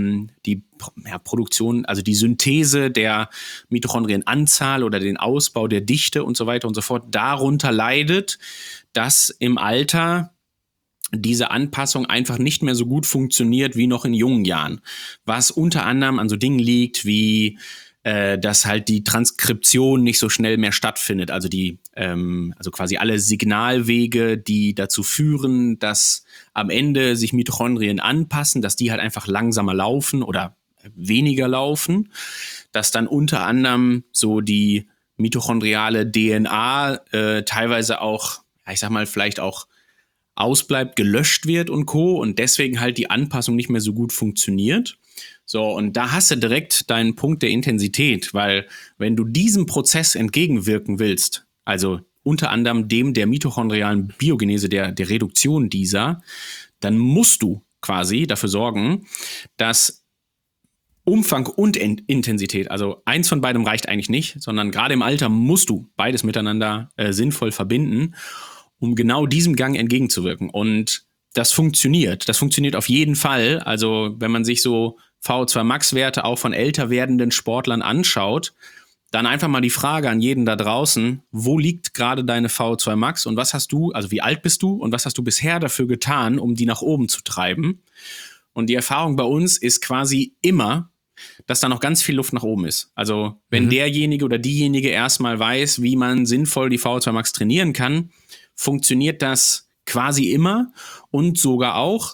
Produktion, also die Synthese der Mitochondrienanzahl oder den Ausbau der Dichte und so weiter und so fort, darunter leidet, dass im Alter diese Anpassung einfach nicht mehr so gut funktioniert wie noch in jungen Jahren. Was unter anderem an so Dingen liegt wie dass halt die Transkription nicht so schnell mehr stattfindet. Also also quasi alle Signalwege, die dazu führen, dass am Ende sich Mitochondrien anpassen, dass die halt einfach langsamer laufen oder weniger laufen. Dass dann unter anderem so die mitochondriale DNA teilweise auch, ich sag mal, vielleicht auch ausbleibt, gelöscht wird und Co. Und deswegen halt die Anpassung nicht mehr so gut funktioniert. So, und da hast du direkt deinen Punkt der Intensität, weil wenn du diesem Prozess entgegenwirken willst, also unter anderem dem der mitochondrialen Biogenese, der Reduktion dieser, dann musst du quasi dafür sorgen, dass Umfang und Intensität, also eins von beidem reicht eigentlich nicht, sondern gerade im Alter musst du beides miteinander sinnvoll verbinden, um genau diesem Gang entgegenzuwirken. Und das funktioniert. Das funktioniert auf jeden Fall. Also wenn man sich so VO2 Max-Werte auch von älter werdenden Sportlern anschaut, dann einfach mal die Frage an jeden da draußen, wo liegt gerade deine VO2 Max und was hast du, also wie alt bist du und was hast du bisher dafür getan, um die nach oben zu treiben? Und die Erfahrung bei uns ist quasi immer, dass da noch ganz viel Luft nach oben ist. Also wenn derjenige oder diejenige erstmal weiß, wie man sinnvoll die VO2 Max trainieren kann, funktioniert das quasi immer und sogar auch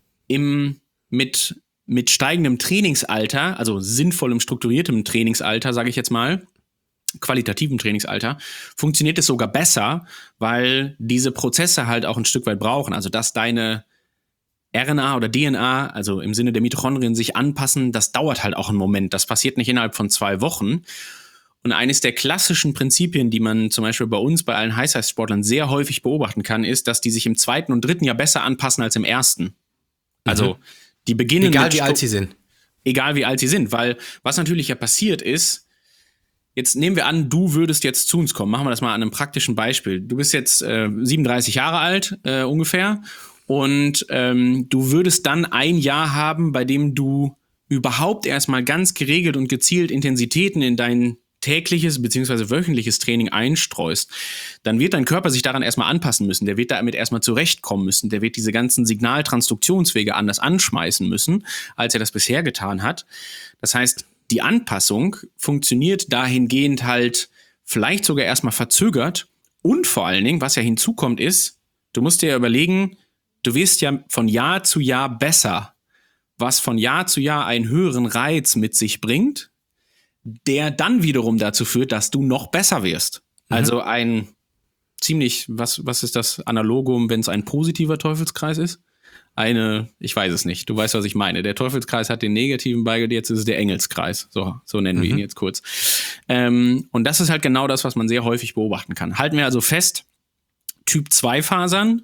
mit steigendem Trainingsalter, also sinnvollem, strukturiertem Trainingsalter, sage ich jetzt mal, qualitativem Trainingsalter, funktioniert es sogar besser, weil diese Prozesse halt auch ein Stück weit brauchen. Also dass deine RNA oder DNA, also im Sinne der Mitochondrien, sich anpassen, das dauert halt auch einen Moment. Das passiert nicht innerhalb von 2 Wochen. Und eines der klassischen Prinzipien, die man zum Beispiel bei uns, bei allen Highsize-Sportlern sehr häufig beobachten kann, ist, dass die sich im 2. und 3. Jahr besser anpassen als im 1. Also die beginnen egal wie alt sie sind. Egal wie alt sie sind, weil was natürlich ja passiert ist, jetzt nehmen wir an, du würdest jetzt zu uns kommen. Machen wir das mal an einem praktischen Beispiel. Du bist jetzt 37 Jahre alt ungefähr und du würdest dann ein Jahr haben, bei dem du überhaupt erstmal ganz geregelt und gezielt Intensitäten in dein tägliches bzw. wöchentliches Training einstreust, dann wird dein Körper sich daran erstmal anpassen müssen. Der wird damit erstmal zurechtkommen müssen. Der wird diese ganzen Signaltransduktionswege anders anschmeißen müssen, als er das bisher getan hat. Das heißt, die Anpassung funktioniert dahingehend halt vielleicht sogar erstmal verzögert und vor allen Dingen, was ja hinzukommt ist, du musst dir ja überlegen, du wirst ja von Jahr zu Jahr besser, was von Jahr zu Jahr einen höheren Reiz mit sich bringt, der dann wiederum dazu führt, dass du noch besser wirst. Also ein ziemlich, was ist das Analogum, wenn es ein positiver Teufelskreis ist? Ich weiß es nicht, du weißt, was ich meine. Der Teufelskreis hat den negativen Beigel, jetzt ist es der Engelskreis. So nennen wir ihn jetzt kurz. Und das ist halt genau das, was man sehr häufig beobachten kann. Halten wir also fest, Typ-2-Fasern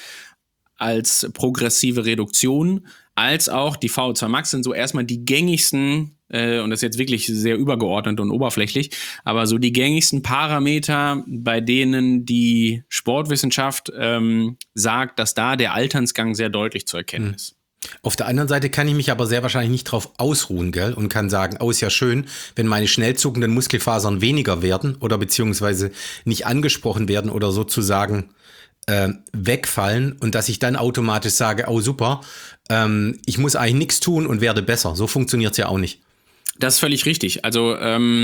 als progressive Reduktion, als auch die VO2 Max sind so erstmal die gängigsten, und das ist jetzt wirklich sehr übergeordnet und oberflächlich, aber so die gängigsten Parameter, bei denen die Sportwissenschaft sagt, dass da der Alternsgang sehr deutlich zu erkennen ist. Auf der anderen Seite kann ich mich aber sehr wahrscheinlich nicht drauf ausruhen, gell? Und kann sagen, ist ja schön, wenn meine schnell zuckenden Muskelfasern weniger werden oder beziehungsweise nicht angesprochen werden oder sozusagen wegfallen und dass ich dann automatisch sage, super, ich muss eigentlich nichts tun und werde besser. So funktioniert es ja auch nicht. Das ist völlig richtig. Also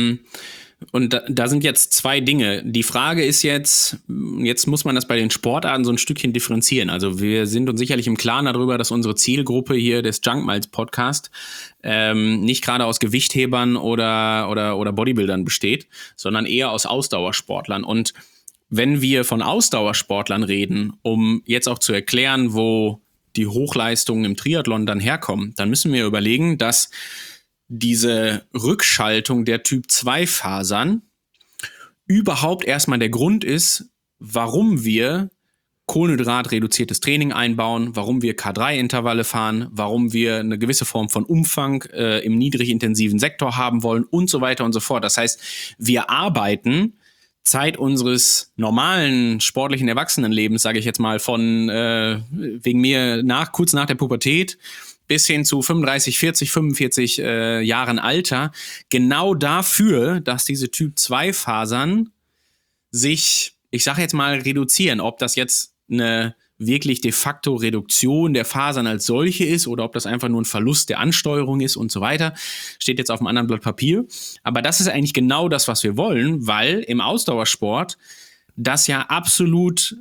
und da sind jetzt zwei Dinge. Die Frage ist jetzt muss man das bei den Sportarten so ein Stückchen differenzieren. Also wir sind uns sicherlich im Klaren darüber, dass unsere Zielgruppe hier des Junk Miles Podcast nicht gerade aus Gewichthebern oder Bodybuildern besteht, sondern eher aus Ausdauersportlern. Und wenn wir von Ausdauersportlern reden, um jetzt auch zu erklären, wo die Hochleistungen im Triathlon dann herkommen, dann müssen wir überlegen, dass diese Rückschaltung der Typ-2-Fasern überhaupt erstmal der Grund ist, warum wir kohlenhydratreduziertes Training einbauen, warum wir K3-Intervalle fahren, warum wir eine gewisse Form von Umfang im niedrigintensiven Sektor haben wollen und so weiter und so fort. Das heißt, wir arbeiten Zeit unseres normalen sportlichen Erwachsenenlebens, sage ich jetzt mal, von wegen mir kurz nach der Pubertät bis hin zu 35, 40, 45 Jahren Alter, genau dafür, dass diese Typ-2-Fasern sich, ich sage jetzt mal, reduzieren. Ob das jetzt eine wirklich de facto Reduktion der Fasern als solche ist oder ob das einfach nur ein Verlust der Ansteuerung ist und so weiter, steht jetzt auf einem anderen Blatt Papier. Aber das ist eigentlich genau das, was wir wollen, weil im Ausdauersport das ja absolut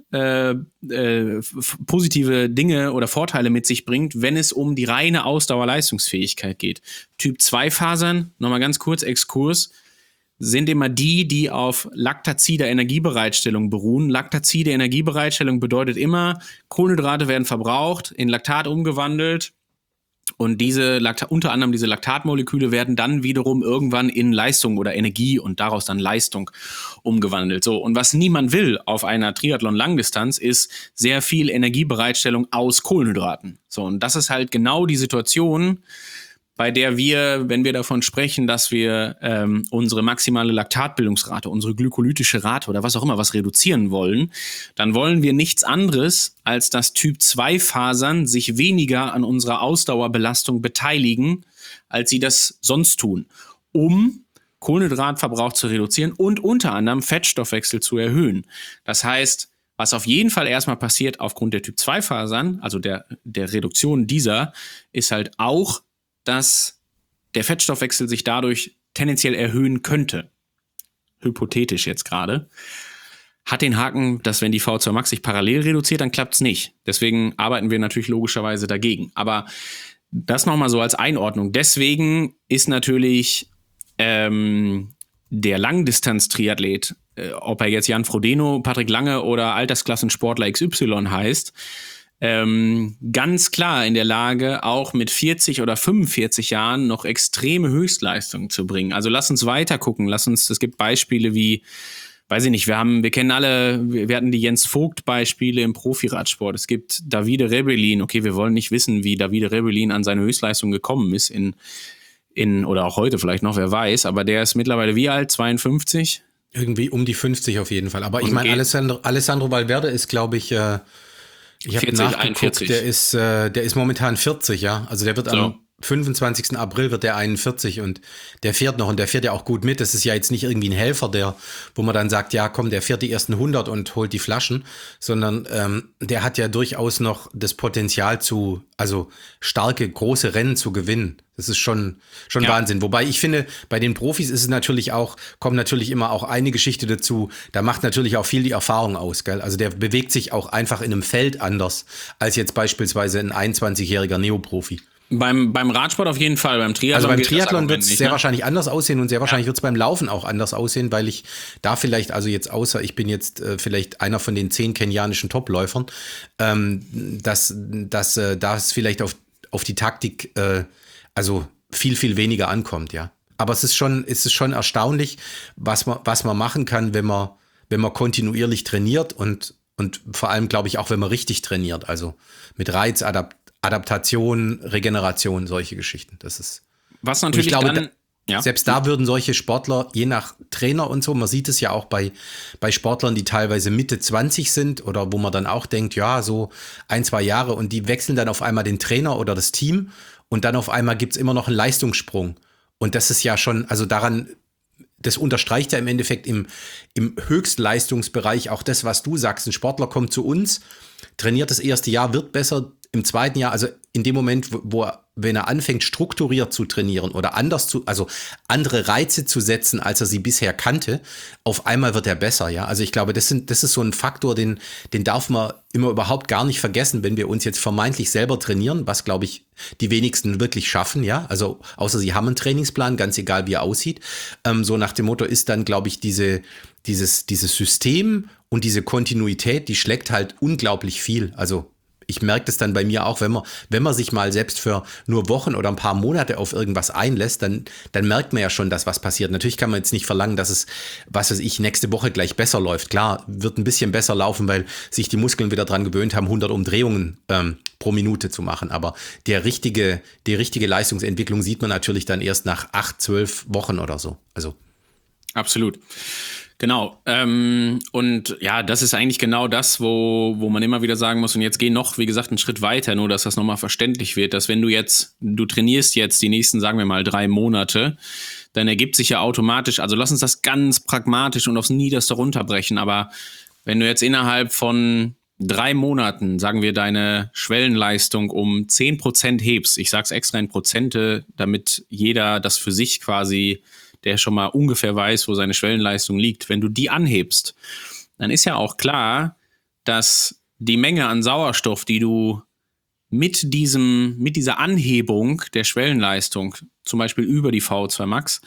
positive Dinge oder Vorteile mit sich bringt, wenn es um die reine Ausdauerleistungsfähigkeit geht. Typ-2-Fasern, nochmal ganz kurz, Exkurs, sind immer die auf Lactazide Energiebereitstellung beruhen. Lactazide Energiebereitstellung bedeutet immer, Kohlenhydrate werden verbraucht, in Laktat umgewandelt und unter anderem diese Laktatmoleküle werden dann wiederum irgendwann in Leistung oder Energie und daraus dann Leistung umgewandelt. So, und was niemand will auf einer Triathlon-Langdistanz ist sehr viel Energiebereitstellung aus Kohlenhydraten. So, und das ist halt genau die Situation, bei der wir, wenn wir davon sprechen, dass wir unsere maximale Laktatbildungsrate, unsere glykolytische Rate oder was auch immer was reduzieren wollen, dann wollen wir nichts anderes, als dass Typ-2-Fasern sich weniger an unserer Ausdauerbelastung beteiligen, als sie das sonst tun, um Kohlenhydratverbrauch zu reduzieren und unter anderem Fettstoffwechsel zu erhöhen. Das heißt, was auf jeden Fall erstmal passiert aufgrund der Typ-2-Fasern, also der Reduktion dieser, ist halt auch, dass der Fettstoffwechsel sich dadurch tendenziell erhöhen könnte. Hypothetisch jetzt gerade. Hat den Haken, dass wenn die VO2 Max sich parallel reduziert, dann klappt es nicht. Deswegen arbeiten wir natürlich logischerweise dagegen. Aber das nochmal so als Einordnung. Deswegen ist natürlich der Langdistanz-Triathlet, ob er jetzt Jan Frodeno, Patrick Lange oder Altersklassensportler XY heißt, ganz klar in der Lage, auch mit 40 oder 45 Jahren noch extreme Höchstleistungen zu bringen. Also lass uns weiter gucken. Es gibt Beispiele wie, weiß ich nicht, wir hatten die Jens Vogt-Beispiele im Profiradsport. Es gibt Davide Rebellin. Okay, wir wollen nicht wissen, wie Davide Rebellin an seine Höchstleistung gekommen ist in oder auch heute vielleicht noch, wer weiß, aber der ist mittlerweile wie alt? 52? Irgendwie um die 50 auf jeden Fall. Aber ich Und meine, geht- Alessandro Valverde ist, glaube ich, ich habe 40, nachgeguckt, 41. der ist momentan 40, ja. Also der wird So. am 25. April wird der 41 und der fährt noch und der fährt ja auch gut mit. Das ist ja jetzt nicht irgendwie ein Helfer, wo man dann sagt, ja komm, der fährt die ersten 100 und holt die Flaschen, sondern der hat ja durchaus noch das Potenzial also starke, große Rennen zu gewinnen. Das ist schon Ja. Wahnsinn. Wobei ich finde, bei den Profis ist es natürlich kommt natürlich immer auch eine Geschichte dazu, da macht natürlich auch viel die Erfahrung aus, gell? Also der bewegt sich auch einfach in einem Feld anders als jetzt beispielsweise ein 21-jähriger Neoprofi. Beim Radsport auf jeden Fall, beim Triathlon. Also beim gilt das Triathlon Argument wird es nicht, sehr ne? wahrscheinlich anders aussehen und sehr wahrscheinlich wird es beim Laufen auch anders aussehen, weil ich da vielleicht, also jetzt außer ich bin jetzt vielleicht einer von den 10 kenianischen Topläufern, dass da es vielleicht auf die Taktik also viel, viel weniger ankommt, ja. Aber es ist schon erstaunlich, was man machen kann, wenn man kontinuierlich trainiert und vor allem, glaube ich, auch wenn man richtig trainiert, also mit Adaptation, Regeneration, solche Geschichten. Das ist. Was Und natürlich ich glaube, dann, ja. selbst da würden solche Sportler, je nach Trainer und so, man sieht es ja auch bei Sportlern, die teilweise Mitte 20 sind oder wo man dann auch denkt, ja, so 1-2 Jahre und die wechseln dann auf einmal den Trainer oder das Team und dann auf einmal gibt es immer noch einen Leistungssprung. Und das ist ja schon, also das unterstreicht ja im Endeffekt im Höchstleistungsbereich auch das, was du sagst. Ein Sportler kommt zu uns, trainiert das erste Jahr, wird besser im zweiten Jahr, also in dem Moment, wenn er anfängt, strukturiert zu trainieren oder also andere Reize zu setzen, als er sie bisher kannte, auf einmal wird er besser, ja. Also ich glaube, das ist so ein Faktor, den darf man immer überhaupt gar nicht vergessen, wenn wir uns jetzt vermeintlich selber trainieren, was, glaube ich, die wenigsten wirklich schaffen, ja. Also außer sie haben einen Trainingsplan, ganz egal wie er aussieht. So nach dem Motto ist dann, glaube ich, dieses System und diese Kontinuität, die schlägt halt unglaublich viel. Also ich merke das dann bei mir auch, wenn man sich mal selbst für nur Wochen oder ein paar Monate auf irgendwas einlässt, dann merkt man ja schon, dass was passiert. Natürlich kann man jetzt nicht verlangen, dass es, was weiß ich, nächste Woche gleich besser läuft. Klar, wird ein bisschen besser laufen, weil sich die Muskeln wieder dran gewöhnt haben, 100 Umdrehungen pro Minute zu machen. Aber die richtige Leistungsentwicklung sieht man natürlich dann erst nach 8-12 Wochen oder so. Also Absolut. Genau. Und ja, das ist eigentlich genau das, wo man immer wieder sagen muss, und jetzt geh noch, wie gesagt, einen Schritt weiter, nur dass das nochmal verständlich wird, dass wenn du trainierst jetzt die nächsten, sagen wir mal, 3 Monate, dann ergibt sich ja automatisch, also lass uns das ganz pragmatisch und aufs Niederste runterbrechen, aber wenn du jetzt innerhalb von 3 Monaten, sagen wir, deine Schwellenleistung um 10% hebst, ich sag's extra in Prozente, damit jeder das für sich quasi, der schon mal ungefähr weiß, wo seine Schwellenleistung liegt, wenn du die anhebst, dann ist ja auch klar, dass die Menge an Sauerstoff, die du mit dieser Anhebung der Schwellenleistung, zum Beispiel über die VO2 Max,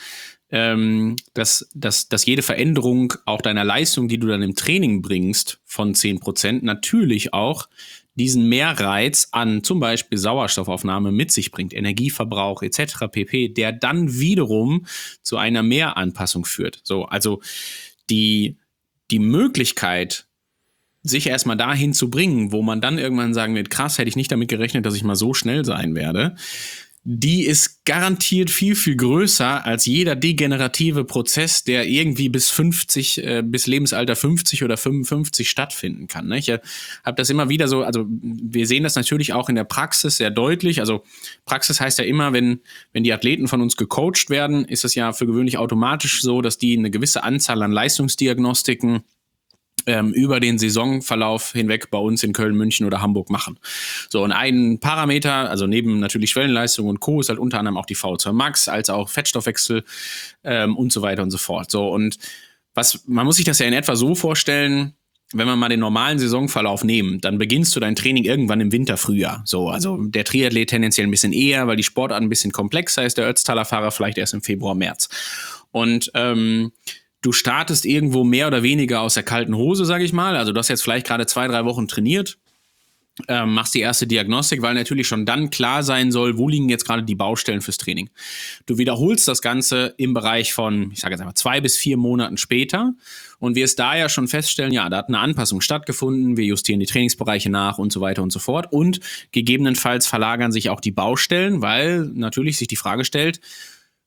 dass jede Veränderung auch deiner Leistung, die du dann im Training bringst, von 10%, natürlich auch diesen Mehrreiz an zum Beispiel Sauerstoffaufnahme mit sich bringt, Energieverbrauch etc. pp., der dann wiederum zu einer Mehranpassung führt. So, also die Möglichkeit, sich erstmal dahin zu bringen, wo man dann irgendwann sagen wird, krass, hätte ich nicht damit gerechnet, dass ich mal so schnell sein werde, die ist garantiert viel, viel größer als jeder degenerative Prozess, der irgendwie bis Lebensalter 50 oder 55 stattfinden kann. Ne? Ich habe das immer wieder so, also wir sehen das natürlich auch in der Praxis sehr deutlich. Also Praxis heißt ja immer, wenn die Athleten von uns gecoacht werden, ist es ja für gewöhnlich automatisch so, dass die eine gewisse Anzahl an Leistungsdiagnostiken über den Saisonverlauf hinweg bei uns in Köln, München oder Hamburg machen. So, und ein Parameter, also neben natürlich Schwellenleistung und Co., ist halt unter anderem auch die VO2 Max, als auch Fettstoffwechsel und so weiter und so fort. So, und man muss sich das ja in etwa so vorstellen, wenn wir mal den normalen Saisonverlauf nehmen, dann beginnst du dein Training irgendwann im Winter, Frühjahr. So, also der Triathlet tendenziell ein bisschen eher, weil die Sportart ein bisschen komplexer ist, der Ötztaler-Fahrer vielleicht erst im Februar, März. Und du startest irgendwo mehr oder weniger aus der kalten Hose, sage ich mal. Also du hast jetzt vielleicht gerade 2-3 Wochen trainiert, machst die erste Diagnostik, weil natürlich schon dann klar sein soll, wo liegen jetzt gerade die Baustellen fürs Training. Du wiederholst das Ganze im Bereich von, ich sage jetzt einfach 2 bis 4 Monaten später und wirst da ja schon feststellen, ja, da hat eine Anpassung stattgefunden, wir justieren die Trainingsbereiche nach und so weiter und so fort und gegebenenfalls verlagern sich auch die Baustellen, weil natürlich sich die Frage stellt,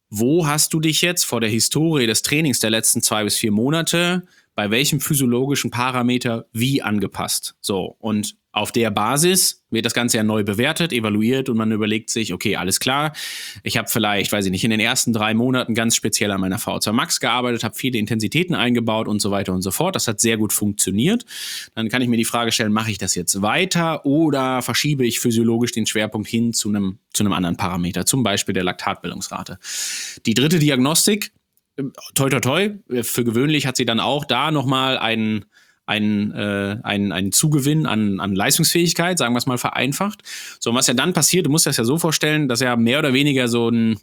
wo hast du dich jetzt vor der Historie des Trainings der letzten 2 bis 4 Monate bei welchem physiologischen Parameter wie angepasst? So, und auf der Basis wird das Ganze ja neu bewertet, evaluiert und man überlegt sich, okay, alles klar, ich habe vielleicht, weiß ich nicht, in den ersten 3 Monaten ganz speziell an meiner VO2 Max gearbeitet, habe viele Intensitäten eingebaut und so weiter und so fort. Das hat sehr gut funktioniert. Dann kann ich mir die Frage stellen, mache ich das jetzt weiter oder verschiebe ich physiologisch den Schwerpunkt hin zu einem anderen Parameter, zum Beispiel der Laktatbildungsrate. Die dritte Diagnostik, toi toi toi, für gewöhnlich hat sie dann auch da nochmal einen Zugewinn an Leistungsfähigkeit, sagen wir es mal vereinfacht. So, und was ja dann passiert, du musst das ja so vorstellen, dass ja mehr oder weniger so ein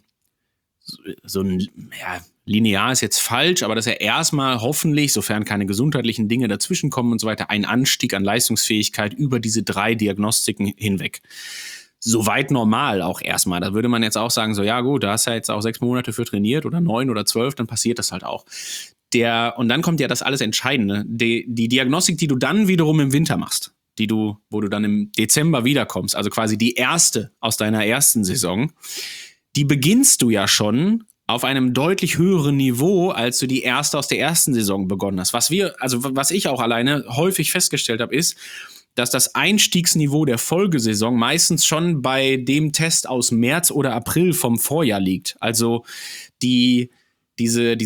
linear ist jetzt falsch, aber dass er erstmal hoffentlich, sofern keine gesundheitlichen Dinge dazwischenkommen und so weiter, einen Anstieg an Leistungsfähigkeit über diese 3 Diagnostiken hinweg. Soweit normal auch erstmal. Da würde man jetzt auch sagen, so ja gut, da hast du ja jetzt auch 6 Monate für trainiert oder 9 oder 12, dann passiert das halt auch. Und dann kommt ja das alles Entscheidende. Die Diagnostik, die du dann wiederum im Winter machst, wo du dann im Dezember wiederkommst, also quasi die erste aus deiner ersten Saison, die beginnst du ja schon auf einem deutlich höheren Niveau, als du die erste aus der ersten Saison begonnen hast. Was ich auch alleine häufig festgestellt habe, ist, dass das Einstiegsniveau der Folgesaison meistens schon bei dem Test aus März oder April vom Vorjahr liegt. Also dieser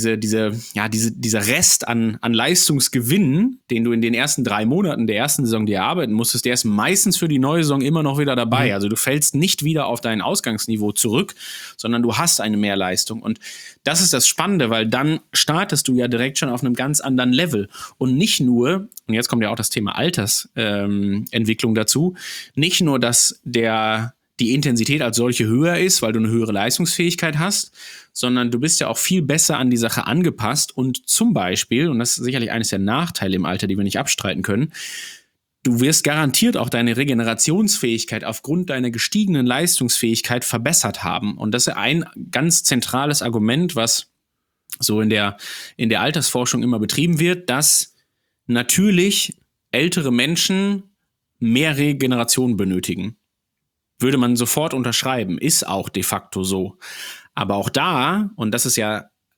Rest an Leistungsgewinn, den du in den ersten 3 Monaten der ersten Saison dir erarbeiten musstest, der ist meistens für die neue Saison immer noch wieder dabei. Also du fällst nicht wieder auf dein Ausgangsniveau zurück, sondern du hast eine Mehrleistung. Und das ist das Spannende, weil dann startest du ja direkt schon auf einem ganz anderen Level. Und nicht nur, und jetzt kommt ja auch das Thema Altersentwicklung dazu, nicht nur, dass die Intensität als solche höher ist, weil du eine höhere Leistungsfähigkeit hast, sondern du bist ja auch viel besser an die Sache angepasst und zum Beispiel, und das ist sicherlich eines der Nachteile im Alter, die wir nicht abstreiten können, du wirst garantiert auch deine Regenerationsfähigkeit aufgrund deiner gestiegenen Leistungsfähigkeit verbessert haben. Und das ist ein ganz zentrales Argument, was so in der Altersforschung immer betrieben wird, dass natürlich ältere Menschen mehr Regeneration benötigen. Würde man sofort unterschreiben, ist auch de facto so. Aber auch da, und das ist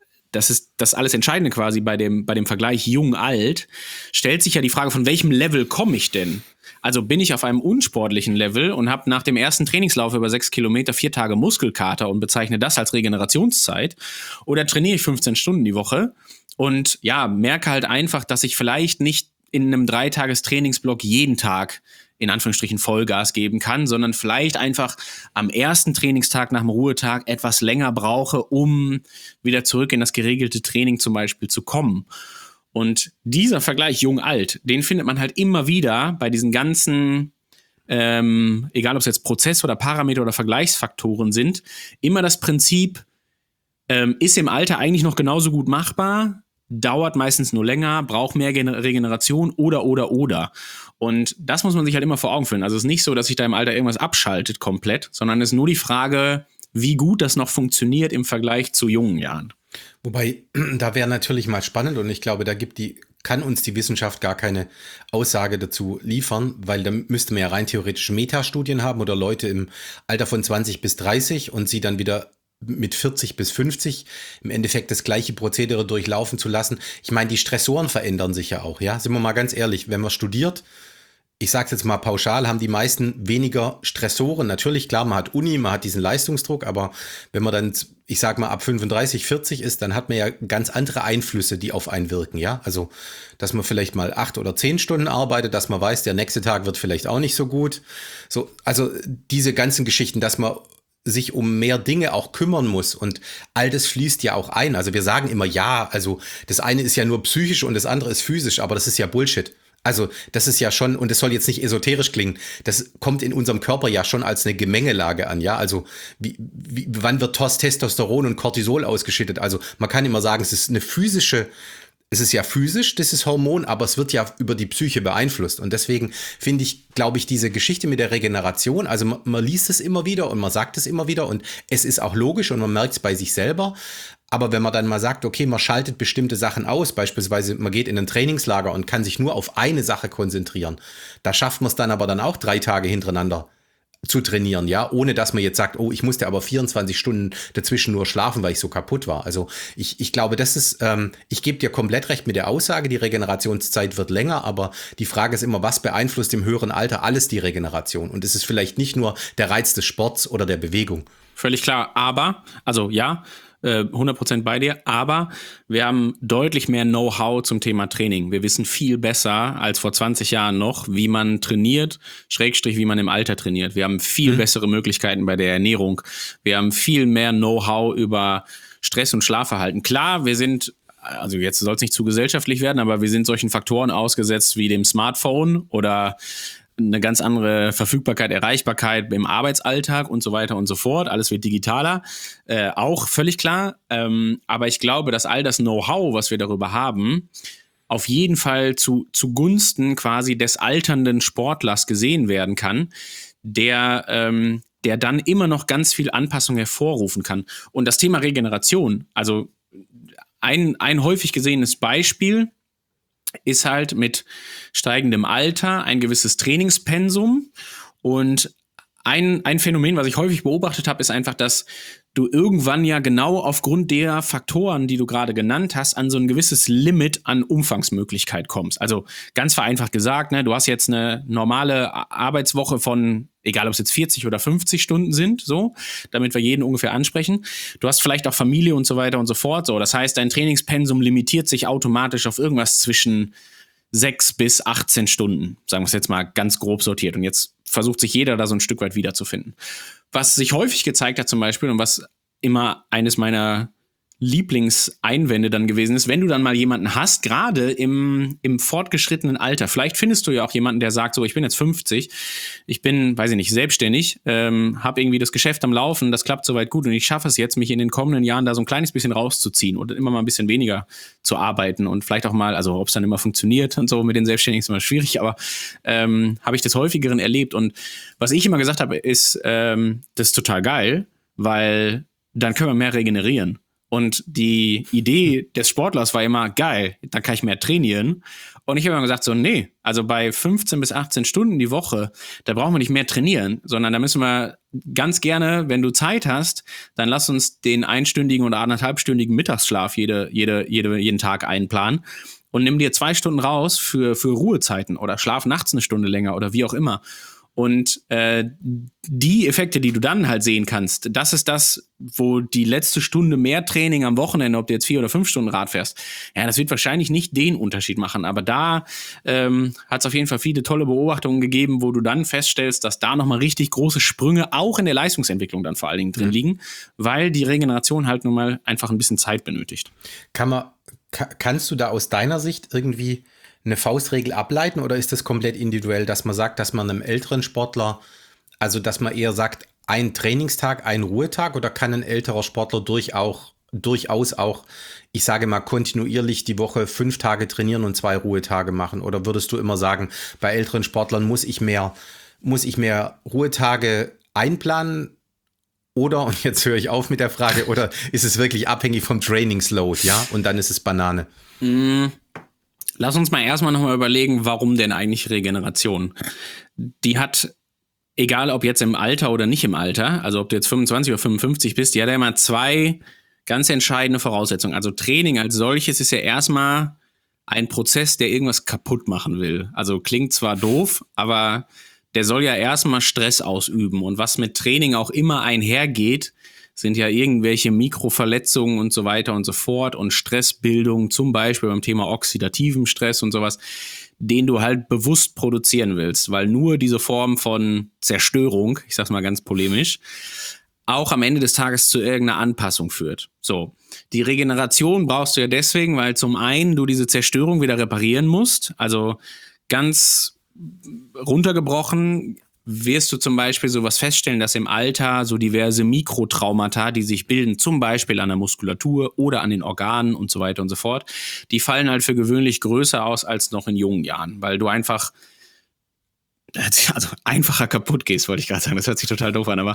das alles Entscheidende quasi bei dem Vergleich jung-alt, stellt sich ja die Frage, von welchem Level komme ich denn? Also bin ich auf einem unsportlichen Level und habe nach dem ersten Trainingslauf über 6 Kilometer 4 Tage Muskelkater und bezeichne das als Regenerationszeit? Oder trainiere ich 15 Stunden die Woche und ja, merke halt einfach, dass ich vielleicht nicht in einem 3-Tages-Trainingsblock jeden Tag in Anführungsstrichen Vollgas geben kann, sondern vielleicht einfach am ersten Trainingstag nach dem Ruhetag etwas länger brauche, um wieder zurück in das geregelte Training zum Beispiel zu kommen. Und dieser Vergleich jung-alt, den findet man halt immer wieder bei diesen ganzen, egal ob es jetzt Prozess- oder Parameter oder Vergleichsfaktoren sind, immer das Prinzip, ist im Alter eigentlich noch genauso gut machbar, dauert meistens nur länger, braucht mehr Regeneration oder. Und das muss man sich halt immer vor Augen führen. Also es ist nicht so, dass sich da im Alter irgendwas abschaltet komplett, sondern es ist nur die Frage, wie gut das noch funktioniert im Vergleich zu jungen Jahren. Wobei, da wäre natürlich mal spannend und ich glaube, kann uns die Wissenschaft gar keine Aussage dazu liefern, weil da müsste man ja rein theoretisch Metastudien haben oder Leute im Alter von 20 bis 30 und sie dann wieder mit 40 bis 50 im Endeffekt das gleiche Prozedere durchlaufen zu lassen. Ich meine, die Stressoren verändern sich ja auch, ja. Sind wir mal ganz ehrlich, wenn man studiert, ich sage jetzt mal pauschal, haben die meisten weniger Stressoren. Natürlich, klar, man hat Uni, man hat diesen Leistungsdruck, aber wenn man dann, ich sag mal, ab 35, 40 ist, dann hat man ja ganz andere Einflüsse, die auf einen wirken, ja. Also, dass man vielleicht mal 8 oder 10 Stunden arbeitet, dass man weiß, der nächste Tag wird vielleicht auch nicht so gut. So, also diese ganzen Geschichten, dass man sich um mehr Dinge auch kümmern muss und all das fließt ja auch ein. Also wir sagen immer, ja, also das eine ist ja nur psychisch und das andere ist physisch, aber das ist ja Bullshit. Also das ist ja schon, und das soll jetzt nicht esoterisch klingen, das kommt in unserem Körper ja schon als eine Gemengelage an, ja, also wann wird Testosteron und Cortisol ausgeschüttet? Also man kann immer sagen, es ist ja physisch, dieses Hormon, aber es wird ja über die Psyche beeinflusst. Und deswegen glaube ich, diese Geschichte mit der Regeneration, also man liest es immer wieder und man sagt es immer wieder und es ist auch logisch und man merkt es bei sich selber. Aber wenn man dann mal sagt, okay, man schaltet bestimmte Sachen aus, beispielsweise man geht in ein Trainingslager und kann sich nur auf eine Sache konzentrieren, da schafft man es dann aber auch 3 Tage hintereinander zu trainieren, ja, ohne dass man jetzt sagt, oh, ich musste aber 24 Stunden dazwischen nur schlafen, weil ich so kaputt war. Also ich glaube, das ist, ich gebe dir komplett recht mit der Aussage, die Regenerationszeit wird länger, aber die Frage ist immer, was beeinflusst im höheren Alter alles die Regeneration? Und es ist vielleicht nicht nur der Reiz des Sports oder der Bewegung. Völlig klar, aber, also ja, 100% bei dir, aber wir haben deutlich mehr Know-how zum Thema Training. Wir wissen viel besser als vor 20 Jahren noch, wie man trainiert, Schrägstrich, wie man im Alter trainiert. Wir haben viel bessere Möglichkeiten bei der Ernährung. Wir haben viel mehr Know-how über Stress- und Schlafverhalten. Klar, wir sind, also jetzt soll es nicht zu gesellschaftlich werden, aber wir sind solchen Faktoren ausgesetzt wie dem Smartphone oder eine ganz andere Verfügbarkeit, Erreichbarkeit im Arbeitsalltag und so weiter und so fort. Alles wird digitaler, auch völlig klar. Aber ich glaube, dass all das Know-how, was wir darüber haben, auf jeden Fall zugunsten quasi des alternden Sportlers gesehen werden kann, der dann immer noch ganz viel Anpassung hervorrufen kann. Und das Thema Regeneration, also ein häufig gesehenes Beispiel ist halt mit steigendem Alter ein gewisses Trainingspensum. Und ein Phänomen, was ich häufig beobachtet habe, ist einfach, dass du irgendwann ja genau aufgrund der Faktoren, die du gerade genannt hast, an so ein gewisses Limit an Umfangsmöglichkeit kommst. Also ganz vereinfacht gesagt, ne, du hast jetzt eine normale Arbeitswoche von, egal ob es jetzt 40 oder 50 Stunden sind, so, damit wir jeden ungefähr ansprechen. Du hast vielleicht auch Familie und so weiter und so fort. So, das heißt, dein Trainingspensum limitiert sich automatisch auf irgendwas zwischen 6 bis 18 Stunden, sagen wir es jetzt mal ganz grob sortiert. Und jetzt versucht sich jeder da so ein Stück weit wiederzufinden. Was sich häufig gezeigt hat zum Beispiel und was immer eines meiner Lieblingseinwände dann gewesen ist, wenn du dann mal jemanden hast, gerade im fortgeschrittenen Alter, vielleicht findest du ja auch jemanden, der sagt so, ich bin jetzt 50, ich bin, weiß ich nicht, selbstständig, habe irgendwie das Geschäft am Laufen, das klappt soweit gut und ich schaffe es jetzt, mich in den kommenden Jahren da so ein kleines bisschen rauszuziehen oder immer mal ein bisschen weniger zu arbeiten und vielleicht auch mal, also ob es dann immer funktioniert und so mit den Selbstständigen ist immer schwierig, aber habe ich des Häufigeren erlebt und was ich immer gesagt habe, ist, das ist total geil, weil dann können wir mehr regenerieren. Und die Idee des Sportlers war immer, geil, dann kann ich mehr trainieren. Und ich habe immer gesagt, so, nee, also bei 15 bis 18 Stunden die Woche, da brauchen wir nicht mehr trainieren, sondern da müssen wir ganz gerne, wenn du Zeit hast, dann lass uns den einstündigen oder 1,5-stündigen Mittagsschlaf jeden Tag einplanen und nimm dir 2 Stunden raus für Ruhezeiten oder schlaf nachts eine Stunde länger oder wie auch immer. Und die Effekte, die du dann halt sehen kannst, das ist das, wo die letzte Stunde mehr Training am Wochenende, ob du jetzt 4 oder 5 Stunden Rad fährst, ja, das wird wahrscheinlich nicht den Unterschied machen. Aber da hat es auf jeden Fall viele tolle Beobachtungen gegeben, wo du dann feststellst, dass da nochmal richtig große Sprünge auch in der Leistungsentwicklung dann vor allen Dingen drin liegen, weil die Regeneration halt nun mal einfach ein bisschen Zeit benötigt. Kannst du da aus deiner Sicht irgendwie eine Faustregel ableiten oder ist das komplett individuell, dass man sagt, dass man einem älteren Sportler, also dass man eher sagt, ein Trainingstag, ein Ruhetag oder kann ein älterer Sportler durchaus auch, ich sage mal, kontinuierlich die Woche 5 Tage trainieren und 2 Ruhetage machen? Oder würdest du immer sagen, bei älteren Sportlern muss ich mehr Ruhetage einplanen? Oder, und jetzt höre ich auf mit der Frage, oder ist es wirklich abhängig vom Trainingsload, ja? Und dann ist es Banane. Lass uns mal erstmal nochmal überlegen, warum denn eigentlich Regeneration? Die hat, egal ob jetzt im Alter oder nicht im Alter, also ob du jetzt 25 oder 55 bist, die hat ja immer 2 ganz entscheidende Voraussetzungen. Also Training als solches ist ja erstmal ein Prozess, der irgendwas kaputt machen will. Also klingt zwar doof, aber der soll ja erstmal Stress ausüben. Und was mit Training auch immer einhergeht, sind ja irgendwelche Mikroverletzungen und so weiter und so fort und Stressbildung, zum Beispiel beim Thema oxidativem Stress und sowas, den du halt bewusst produzieren willst, weil nur diese Form von Zerstörung, ich sag's mal ganz polemisch, auch am Ende des Tages zu irgendeiner Anpassung führt. So, die Regeneration brauchst du ja deswegen, weil zum einen du diese Zerstörung wieder reparieren musst, also ganz runtergebrochen wirst du zum Beispiel sowas feststellen, dass im Alter so diverse Mikrotraumata, die sich bilden, zum Beispiel an der Muskulatur oder an den Organen und so weiter und so fort, die fallen halt für gewöhnlich größer aus als noch in jungen Jahren, weil du einfach einfacher kaputt gehst, wollte ich gerade sagen. Das hört sich total doof an, aber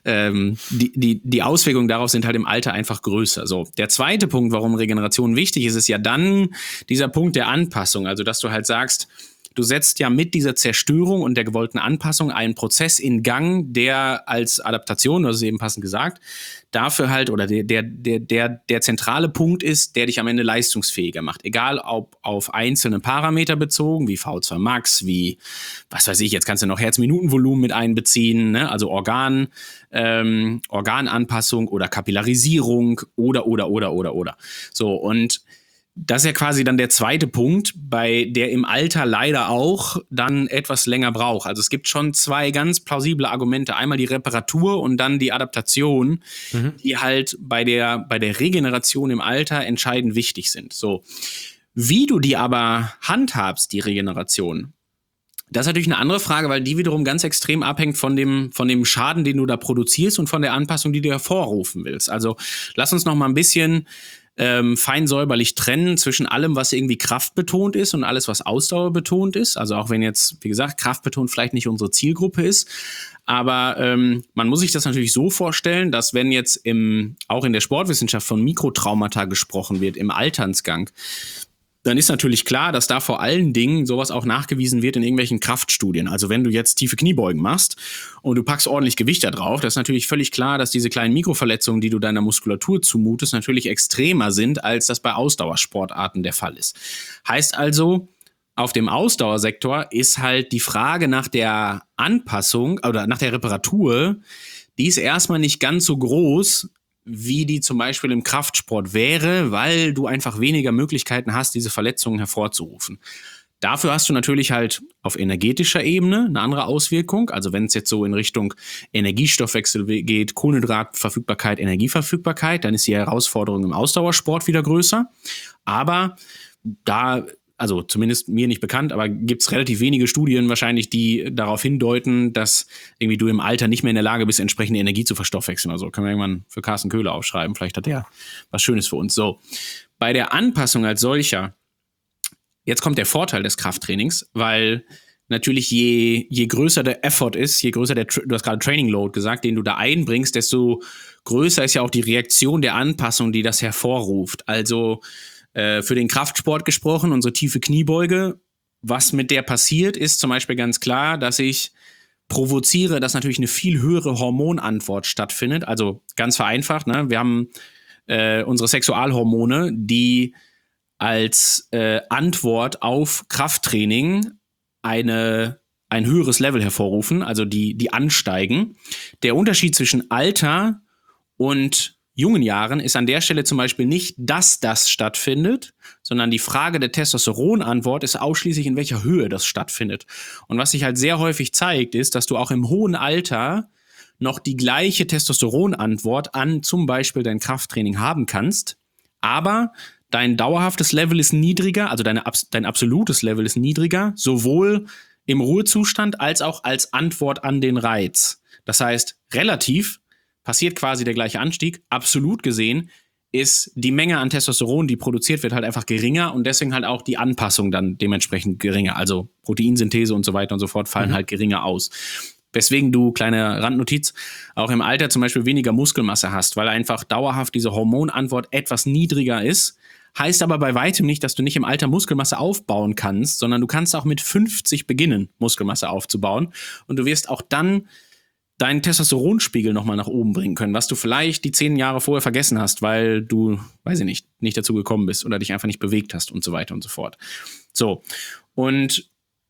die Auswirkungen darauf sind halt im Alter einfach größer. So, der zweite Punkt, warum Regeneration wichtig ist, ist ja dann dieser Punkt der Anpassung. Also, dass du halt sagst, du setzt ja mit dieser Zerstörung und der gewollten Anpassung einen Prozess in Gang, der als Adaptation, das ist eben passend gesagt, dafür halt, oder der zentrale Punkt ist, der dich am Ende leistungsfähiger macht. Egal ob auf einzelne Parameter bezogen, wie V2 Max, wie, was weiß ich, jetzt kannst du noch Herzminutenvolumen mit einbeziehen, ne? Also Organanpassung oder Kapillarisierung oder. So, und das ist ja quasi dann der zweite Punkt, bei der im Alter leider auch dann etwas länger braucht. Also es gibt schon zwei ganz plausible Argumente. Einmal die Reparatur und dann die Adaptation, die halt bei der Regeneration im Alter entscheidend wichtig sind. So, wie du die aber handhabst, die Regeneration, das ist natürlich eine andere Frage, weil die wiederum ganz extrem abhängt von dem Schaden, den du da produzierst und von der Anpassung, die du hervorrufen willst. Also lass uns noch mal ein bisschen fein säuberlich trennen zwischen allem, was irgendwie kraftbetont ist und alles, was ausdauerbetont ist. Also auch wenn jetzt, wie gesagt, kraftbetont vielleicht nicht unsere Zielgruppe ist. Aber man muss sich das natürlich so vorstellen, dass wenn jetzt auch in der Sportwissenschaft von Mikrotraumata gesprochen wird, im Alternsgang, dann ist natürlich klar, dass da vor allen Dingen sowas auch nachgewiesen wird in irgendwelchen Kraftstudien. Also wenn du jetzt tiefe Kniebeugen machst und du packst ordentlich Gewicht da drauf, das ist natürlich völlig klar, dass diese kleinen Mikroverletzungen, die du deiner Muskulatur zumutest, natürlich extremer sind, als das bei Ausdauersportarten der Fall ist. Heißt also, auf dem Ausdauersektor ist halt die Frage nach der Anpassung oder nach der Reparatur, die ist erstmal nicht ganz so groß, wie die zum Beispiel im Kraftsport wäre, weil du einfach weniger Möglichkeiten hast, diese Verletzungen hervorzurufen. Dafür hast du natürlich halt auf energetischer Ebene eine andere Auswirkung. Also wenn es jetzt so in Richtung Energiestoffwechsel geht, Kohlenhydratverfügbarkeit, Energieverfügbarkeit, dann ist die Herausforderung im Ausdauersport wieder größer. Aber da, also zumindest mir nicht bekannt, aber gibt es relativ wenige Studien wahrscheinlich, die darauf hindeuten, dass irgendwie du im Alter nicht mehr in der Lage bist, entsprechende Energie zu verstoffwechseln. Also können wir irgendwann für Carsten Köhler aufschreiben. Vielleicht hat der was Schönes für uns. So, bei der Anpassung als solcher, jetzt kommt der Vorteil des Krafttrainings, weil natürlich je größer der Effort ist, je größer du hast gerade Training Load gesagt, den du da einbringst, desto größer ist ja auch die Reaktion der Anpassung, die das hervorruft. Also für den Kraftsport gesprochen, unsere tiefe Kniebeuge, was mit der passiert, ist zum Beispiel ganz klar, dass ich provoziere, dass natürlich eine viel höhere Hormonantwort stattfindet. Also ganz vereinfacht, ne? Wir haben unsere Sexualhormone, die als Antwort auf Krafttraining ein höheres Level hervorrufen, also die ansteigen. Der Unterschied zwischen Alter und jungen Jahren ist an der Stelle zum Beispiel nicht, dass das stattfindet, sondern die Frage der Testosteronantwort ist ausschließlich, in welcher Höhe das stattfindet. Und was sich halt sehr häufig zeigt, ist, dass du auch im hohen Alter noch die gleiche Testosteronantwort an zum Beispiel dein Krafttraining haben kannst, aber dein dauerhaftes Level ist niedriger, also dein absolutes Level ist niedriger, sowohl im Ruhezustand als auch als Antwort an den Reiz. Das heißt, relativ passiert quasi der gleiche Anstieg. Absolut gesehen ist die Menge an Testosteron, die produziert wird, halt einfach geringer und deswegen halt auch die Anpassung dann dementsprechend geringer. Also Proteinsynthese und so weiter und so fort fallen halt geringer aus. Weswegen du, kleine Randnotiz, auch im Alter zum Beispiel weniger Muskelmasse hast, weil einfach dauerhaft diese Hormonantwort etwas niedriger ist. Heißt aber bei weitem nicht, dass du nicht im Alter Muskelmasse aufbauen kannst, sondern du kannst auch mit 50 beginnen, Muskelmasse aufzubauen. Und du wirst auch dann deinen Testosteronspiegel nochmal nach oben bringen können, was du vielleicht die 10 Jahre vorher vergessen hast, weil du, weiß ich nicht dazu gekommen bist oder dich einfach nicht bewegt hast und so weiter und so fort. So, und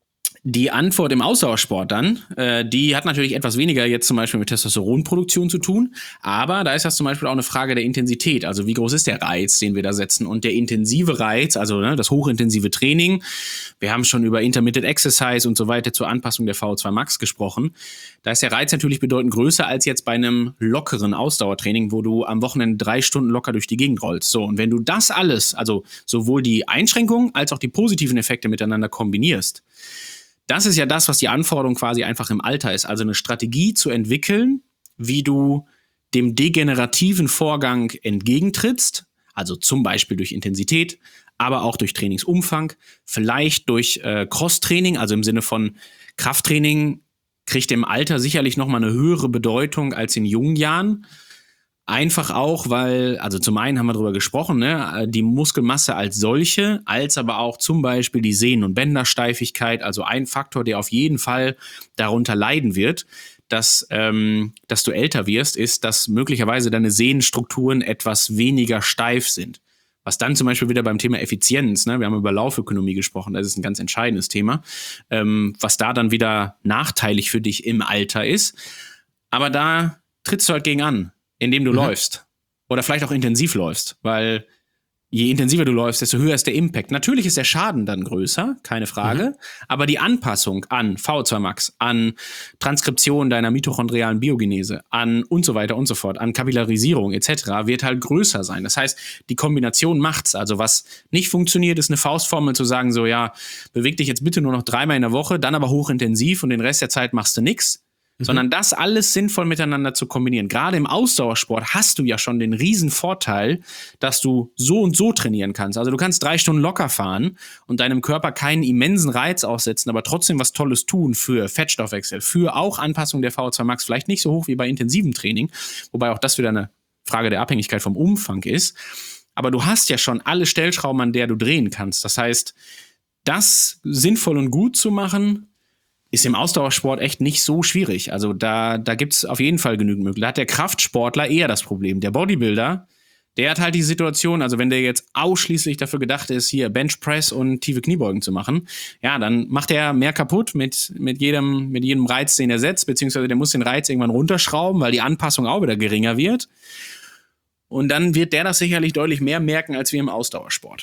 die Antwort im Ausdauersport dann, die hat natürlich etwas weniger jetzt zum Beispiel mit Testosteronproduktion zu tun, aber da ist das zum Beispiel auch eine Frage der Intensität, also wie groß ist der Reiz, den wir da setzen und der intensive Reiz, also das hochintensive Training, wir haben schon über Intermittent Exercise und so weiter zur Anpassung der VO2 Max gesprochen, da ist der Reiz natürlich bedeutend größer als jetzt bei einem lockeren Ausdauertraining, wo du am Wochenende 3 Stunden locker durch die Gegend rollst. So, und wenn du das alles, also sowohl die Einschränkungen als auch die positiven Effekte miteinander kombinierst, das ist ja das, was die Anforderung quasi einfach im Alter ist. Also eine Strategie zu entwickeln, wie du dem degenerativen Vorgang entgegentrittst. Also zum Beispiel durch Intensität, aber auch durch Trainingsumfang. Vielleicht durch Cross-Training, also im Sinne von Krafttraining kriegt im Alter sicherlich nochmal eine höhere Bedeutung als in jungen Jahren. Einfach auch, weil, also zum einen haben wir darüber gesprochen, ne, die Muskelmasse als solche, als aber auch zum Beispiel die Sehnen- und Bändersteifigkeit, also ein Faktor, der auf jeden Fall darunter leiden wird, dass du älter wirst, ist, dass möglicherweise deine Sehnenstrukturen etwas weniger steif sind. Was dann zum Beispiel wieder beim Thema Effizienz, ne, wir haben über Laufökonomie gesprochen, das ist ein ganz entscheidendes Thema, was da dann wieder nachteilig für dich im Alter ist. Aber da trittst du halt gegen an, indem du läufst. Oder vielleicht auch intensiv läufst, weil je intensiver du läufst, desto höher ist der Impact. Natürlich ist der Schaden dann größer, keine Frage, aber die Anpassung an VO2 Max, an Transkription deiner mitochondrialen Biogenese, an und so weiter und so fort, an Kapillarisierung etc. wird halt größer sein. Das heißt, die Kombination macht's. Also was nicht funktioniert, ist eine Faustformel zu sagen, so ja, beweg dich jetzt bitte nur noch 3-mal in der Woche, dann aber hochintensiv und den Rest der Zeit machst du nix. Sondern das alles sinnvoll miteinander zu kombinieren. Gerade im Ausdauersport hast du ja schon den riesen Vorteil, dass du so und so trainieren kannst. Also du kannst 3 Stunden locker fahren und deinem Körper keinen immensen Reiz aussetzen, aber trotzdem was Tolles tun für Fettstoffwechsel, für auch Anpassung der VO2 Max, vielleicht nicht so hoch wie bei intensivem Training, wobei auch das wieder eine Frage der Abhängigkeit vom Umfang ist. Aber du hast ja schon alle Stellschrauben, an der du drehen kannst. Das heißt, das sinnvoll und gut zu machen, ist im Ausdauersport echt nicht so schwierig. Also da gibt es auf jeden Fall genügend Möglichkeiten. Da hat der Kraftsportler eher das Problem. Der Bodybuilder, der hat halt die Situation, also wenn der jetzt ausschließlich dafür gedacht ist, hier Benchpress und tiefe Kniebeugen zu machen, ja, dann macht er mehr kaputt mit jedem Reiz, den er setzt, beziehungsweise der muss den Reiz irgendwann runterschrauben, weil die Anpassung auch wieder geringer wird. Und dann wird der das sicherlich deutlich mehr merken, als wir im Ausdauersport.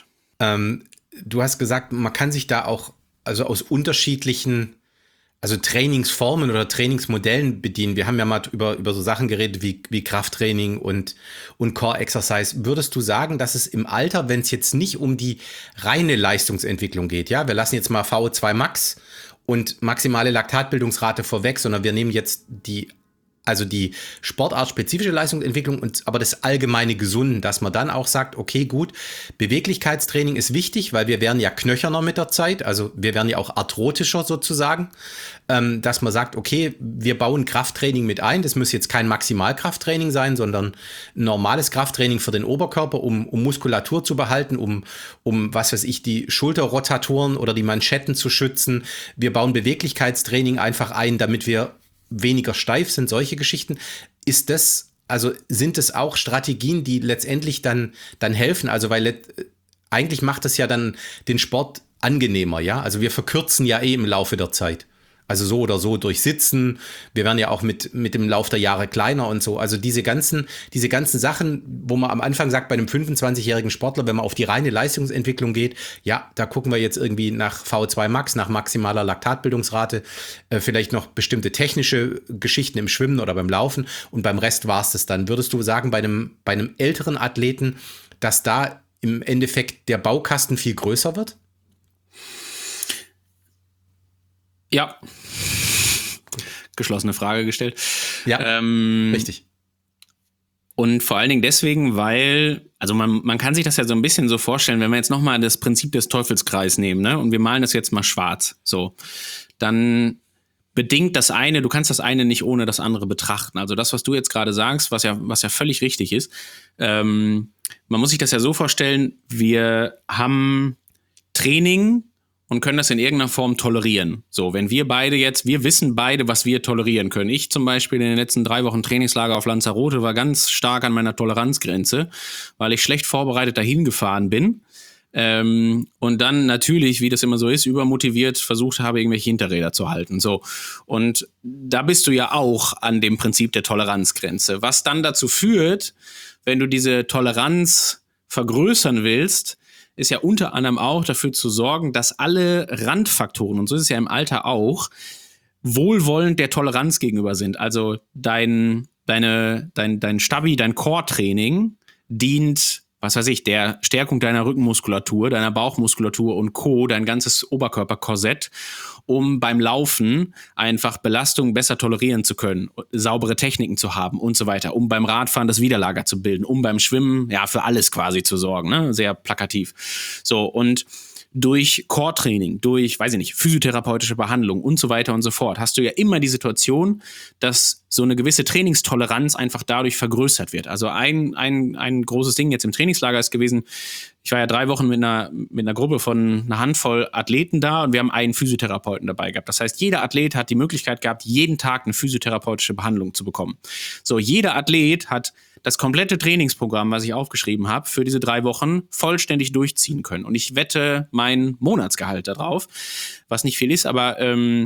Du hast gesagt, man kann sich da auch also aus unterschiedlichen Trainingsformen oder Trainingsmodellen bedienen. Wir haben ja mal über so Sachen geredet wie Krafttraining und Core Exercise. Würdest du sagen, dass es im Alter, wenn es jetzt nicht um die reine Leistungsentwicklung geht, ja, wir lassen jetzt mal VO2 Max und maximale Laktatbildungsrate vorweg, sondern wir nehmen jetzt die sportartspezifische Leistungsentwicklung aber das allgemeine Gesunden, dass man dann auch sagt, okay, gut, Beweglichkeitstraining ist wichtig, weil wir werden ja knöcherner mit der Zeit, also wir werden ja auch arthrotischer sozusagen, dass man sagt, okay, wir bauen Krafttraining mit ein, das muss jetzt kein Maximalkrafttraining sein, sondern ein normales Krafttraining für den Oberkörper, um Muskulatur zu behalten, um was weiß ich, die Schulterrotatoren oder die Manschetten zu schützen. Wir bauen Beweglichkeitstraining einfach ein, damit wir weniger steif sind, solche Geschichten. Sind es auch Strategien, die letztendlich dann helfen? Also, weil eigentlich macht das ja dann den Sport angenehmer, ja? Also wir verkürzen ja im Laufe der Zeit. Also so oder so durch Sitzen. Wir werden ja auch mit dem Lauf der Jahre kleiner und so. Also diese ganzen Sachen, wo man am Anfang sagt, bei einem 25-jährigen Sportler, wenn man auf die reine Leistungsentwicklung geht, ja, da gucken wir jetzt irgendwie nach VO2 Max, nach maximaler Laktatbildungsrate, vielleicht noch bestimmte technische Geschichten im Schwimmen oder beim Laufen und beim Rest war es das dann. Würdest du sagen, bei einem älteren Athleten, dass da im Endeffekt der Baukasten viel größer wird? Ja. Geschlossene Frage gestellt. Ja, richtig. Und vor allen Dingen deswegen, weil, also man kann sich das ja so ein bisschen so vorstellen, wenn wir jetzt nochmal das Prinzip des Teufelskreises nehmen, ne, und wir malen das jetzt mal schwarz, so, dann bedingt das eine, du kannst das eine nicht ohne das andere betrachten. Also das, was du jetzt gerade sagst, was ja völlig richtig ist, man muss sich das ja so vorstellen, wir haben Training und können das in irgendeiner Form tolerieren. So, wenn wir wissen beide, was wir tolerieren können. Ich zum Beispiel in den letzten 3 Wochen Trainingslager auf Lanzarote war ganz stark an meiner Toleranzgrenze, weil ich schlecht vorbereitet dahin gefahren bin. Und dann natürlich, wie das immer so ist, übermotiviert versucht habe, irgendwelche Hinterräder zu halten. So. Und da bist du ja auch an dem Prinzip der Toleranzgrenze. Was dann dazu führt, wenn du diese Toleranz vergrößern willst, ist ja unter anderem auch dafür zu sorgen, dass alle Randfaktoren, und so ist es ja im Alter auch, wohlwollend der Toleranz gegenüber sind. Also dein Stabi, dein Core-Training dient, was weiß ich, der Stärkung deiner Rückenmuskulatur, deiner Bauchmuskulatur und Co., dein ganzes Oberkörperkorsett, um beim Laufen einfach Belastungen besser tolerieren zu können, saubere Techniken zu haben und so weiter, um beim Radfahren das Widerlager zu bilden, um beim Schwimmen, ja, für alles quasi zu sorgen, ne? Sehr plakativ. So, und durch Core-Training, durch, weiß ich nicht, physiotherapeutische Behandlung und so weiter und so fort, hast du ja immer die Situation, dass so eine gewisse Trainingstoleranz einfach dadurch vergrößert wird. Also ein großes Ding jetzt im Trainingslager ist gewesen, ich war ja 3 Wochen mit einer Gruppe von einer Handvoll Athleten da und wir haben einen Physiotherapeuten dabei gehabt. Das heißt, jeder Athlet hat die Möglichkeit gehabt, jeden Tag eine physiotherapeutische Behandlung zu bekommen. So, jeder Athlet hat das komplette Trainingsprogramm, was ich aufgeschrieben habe, für diese 3 Wochen vollständig durchziehen können. Und ich wette mein Monatsgehalt darauf, was nicht viel ist, aber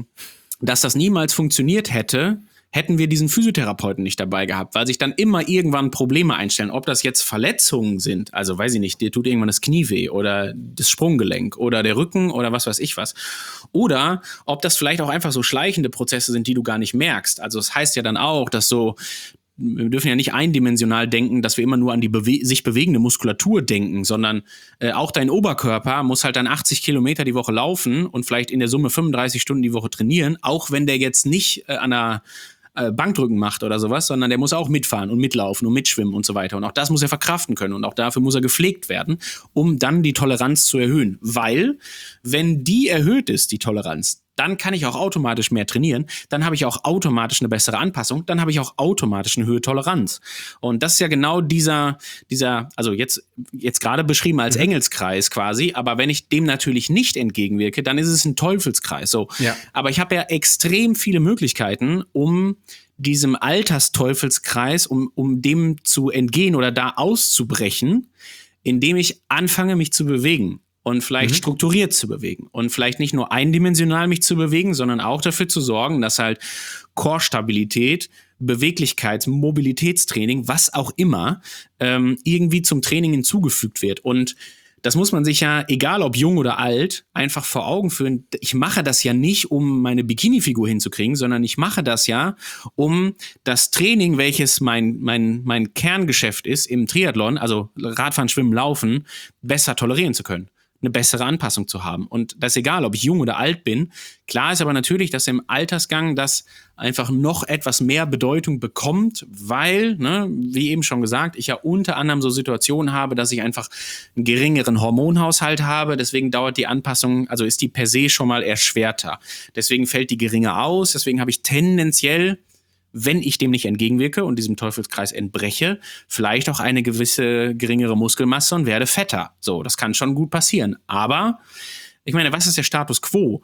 dass das niemals funktioniert hätte, hätten wir diesen Physiotherapeuten nicht dabei gehabt, weil sich dann immer irgendwann Probleme einstellen, ob das jetzt Verletzungen sind, also weiß ich nicht, dir tut irgendwann das Knie weh oder das Sprunggelenk oder der Rücken oder was weiß ich was. Oder ob das vielleicht auch einfach so schleichende Prozesse sind, die du gar nicht merkst. Also es heißt ja dann auch, dass so, wir dürfen ja nicht eindimensional denken, dass wir immer nur an die sich bewegende Muskulatur denken, sondern auch dein Oberkörper muss halt dann 80 Kilometer die Woche laufen und vielleicht in der Summe 35 Stunden die Woche trainieren, auch wenn der jetzt nicht an einer Bankdrücken macht oder sowas, sondern der muss auch mitfahren und mitlaufen und mitschwimmen und so weiter. Und auch das muss er verkraften können und auch dafür muss er gepflegt werden, um dann die Toleranz zu erhöhen. Weil, wenn die erhöht ist, die Toleranz, dann kann ich auch automatisch mehr trainieren, dann habe ich auch automatisch eine bessere Anpassung, dann habe ich auch automatisch eine höhere Toleranz. Und das ist ja genau dieser, also jetzt gerade beschrieben als Engelskreis quasi, aber wenn ich dem natürlich nicht entgegenwirke, dann ist es ein Teufelskreis. So. Ja. Aber ich habe ja extrem viele Möglichkeiten, um diesem Altersteufelskreis, um dem zu entgehen oder da auszubrechen, indem ich anfange, mich zu bewegen. Und vielleicht strukturiert zu bewegen. Und vielleicht nicht nur eindimensional mich zu bewegen, sondern auch dafür zu sorgen, dass halt Core-Stabilität, Beweglichkeits-, Mobilitätstraining, was auch immer, irgendwie zum Training hinzugefügt wird. Und das muss man sich ja, egal ob jung oder alt, einfach vor Augen führen. Ich mache das ja nicht, um meine Bikini-Figur hinzukriegen, sondern ich mache das ja, um das Training, welches mein Kerngeschäft ist im Triathlon, also Radfahren, Schwimmen, Laufen, besser tolerieren zu können. Eine bessere Anpassung zu haben. Und das ist egal, ob ich jung oder alt bin. Klar ist aber natürlich, dass im Altersgang das einfach noch etwas mehr Bedeutung bekommt, weil, wie eben schon gesagt, ich ja unter anderem so Situationen habe, dass ich einfach einen geringeren Hormonhaushalt habe. Deswegen dauert die Anpassung, also ist die per se schon mal erschwerter. Deswegen fällt die geringer aus. Deswegen habe ich tendenziell, wenn ich dem nicht entgegenwirke und diesem Teufelskreis entbreche, vielleicht auch eine gewisse geringere Muskelmasse und werde fetter. So, das kann schon gut passieren. Aber, ich meine, was ist der Status quo?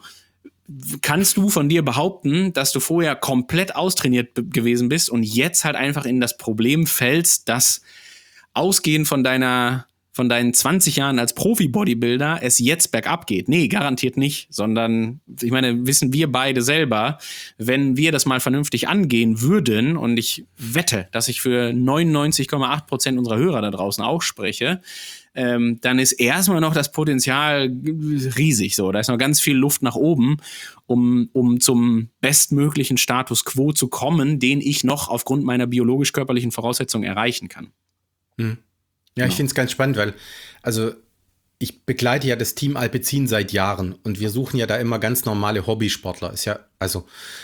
Kannst du von dir behaupten, dass du vorher komplett austrainiert gewesen bist und jetzt halt einfach in das Problem fällst, dass ausgehend von deinen 20 Jahren als Profi-Bodybuilder es jetzt bergab geht? Nee, garantiert nicht, sondern, ich meine, wissen wir beide selber, wenn wir das mal vernünftig angehen würden, und ich wette, dass ich für 99,8% unserer Hörer da draußen auch spreche, dann ist erstmal noch das Potenzial riesig so. Da ist noch ganz viel Luft nach oben, um zum bestmöglichen Status quo zu kommen, den ich noch aufgrund meiner biologisch-körperlichen Voraussetzungen erreichen kann. Ja, ich finde es ganz spannend, weil, also ich begleite ja das Team Alpecin seit Jahren und wir suchen ja da immer ganz normale Hobbysportler. Ist ja, also,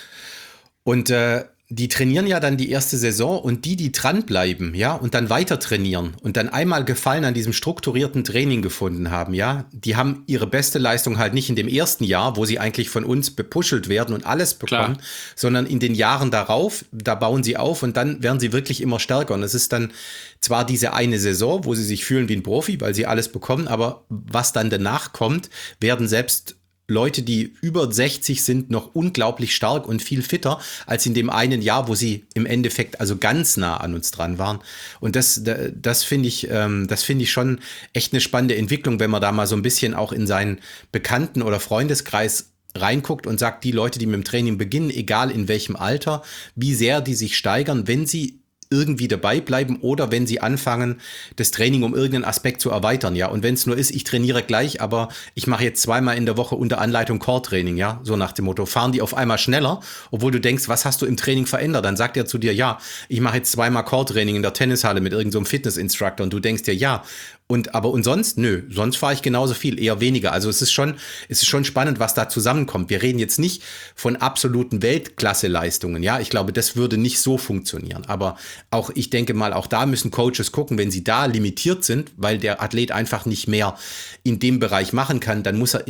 und die trainieren ja dann die erste Saison und die dranbleiben, ja, und dann weiter trainieren und dann einmal Gefallen an diesem strukturierten Training gefunden haben, ja, die haben ihre beste Leistung halt nicht in dem ersten Jahr, wo sie eigentlich von uns bepuschelt werden und alles bekommen, sondern in den Jahren darauf, da bauen sie auf und dann werden sie wirklich immer stärker. Und es ist dann zwar diese eine Saison, wo sie sich fühlen wie ein Profi, weil sie alles bekommen, aber was dann danach kommt, werden selbst Leute, die über 60 sind, noch unglaublich stark und viel fitter als in dem einen Jahr, wo sie im Endeffekt also ganz nah an uns dran waren. Und das finde ich schon echt eine spannende Entwicklung, wenn man da mal so ein bisschen auch in seinen Bekannten- oder Freundeskreis reinguckt und sagt, die Leute, die mit dem Training beginnen, egal in welchem Alter, wie sehr die sich steigern, wenn sie irgendwie dabei bleiben oder wenn sie anfangen, das Training um irgendeinen Aspekt zu erweitern, ja. Und wenn es nur ist, ich trainiere gleich, aber ich mache jetzt 2-mal in der Woche unter Anleitung Core-Training, ja, so nach dem Motto, fahren die auf einmal schneller, obwohl du denkst, was hast du im Training verändert? Dann sagt er zu dir, ja, ich mache jetzt 2-mal Core-Training in der Tennishalle mit irgendeinem so Fitness-Instructor und du denkst dir, ja, und sonst? Nö, sonst fahre ich genauso viel, eher weniger. Also es ist schon spannend, was da zusammenkommt. Wir reden jetzt nicht von absoluten Weltklasse-Leistungen, ja. Ich glaube, das würde nicht so funktionieren. Aber auch, ich denke mal, auch da müssen Coaches gucken, wenn sie da limitiert sind, weil der Athlet einfach nicht mehr in dem Bereich machen kann, dann muss er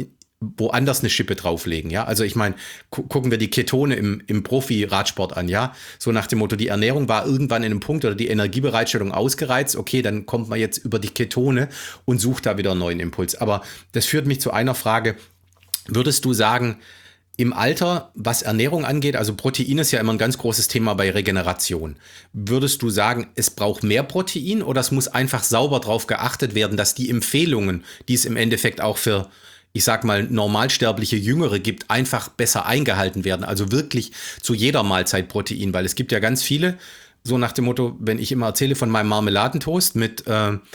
woanders eine Schippe drauflegen, ja. Also ich meine, gucken wir die Ketone im Profi-Radsport an, ja. So nach dem Motto, die Ernährung war irgendwann in einem Punkt oder die Energiebereitstellung ausgereizt. Okay, dann kommt man jetzt über die Ketone und sucht da wieder einen neuen Impuls. Aber das führt mich zu einer Frage. Würdest du sagen, im Alter, was Ernährung angeht, also Protein ist ja immer ein ganz großes Thema bei Regeneration. Würdest du sagen, es braucht mehr Protein oder es muss einfach sauber darauf geachtet werden, dass die Empfehlungen, die es im Endeffekt auch für, ich sag mal, normalsterbliche Jüngere gibt, einfach besser eingehalten werden? Also wirklich zu jeder Mahlzeit Protein, weil es gibt ja ganz viele, so nach dem Motto, wenn ich immer erzähle von meinem Marmeladentoast mit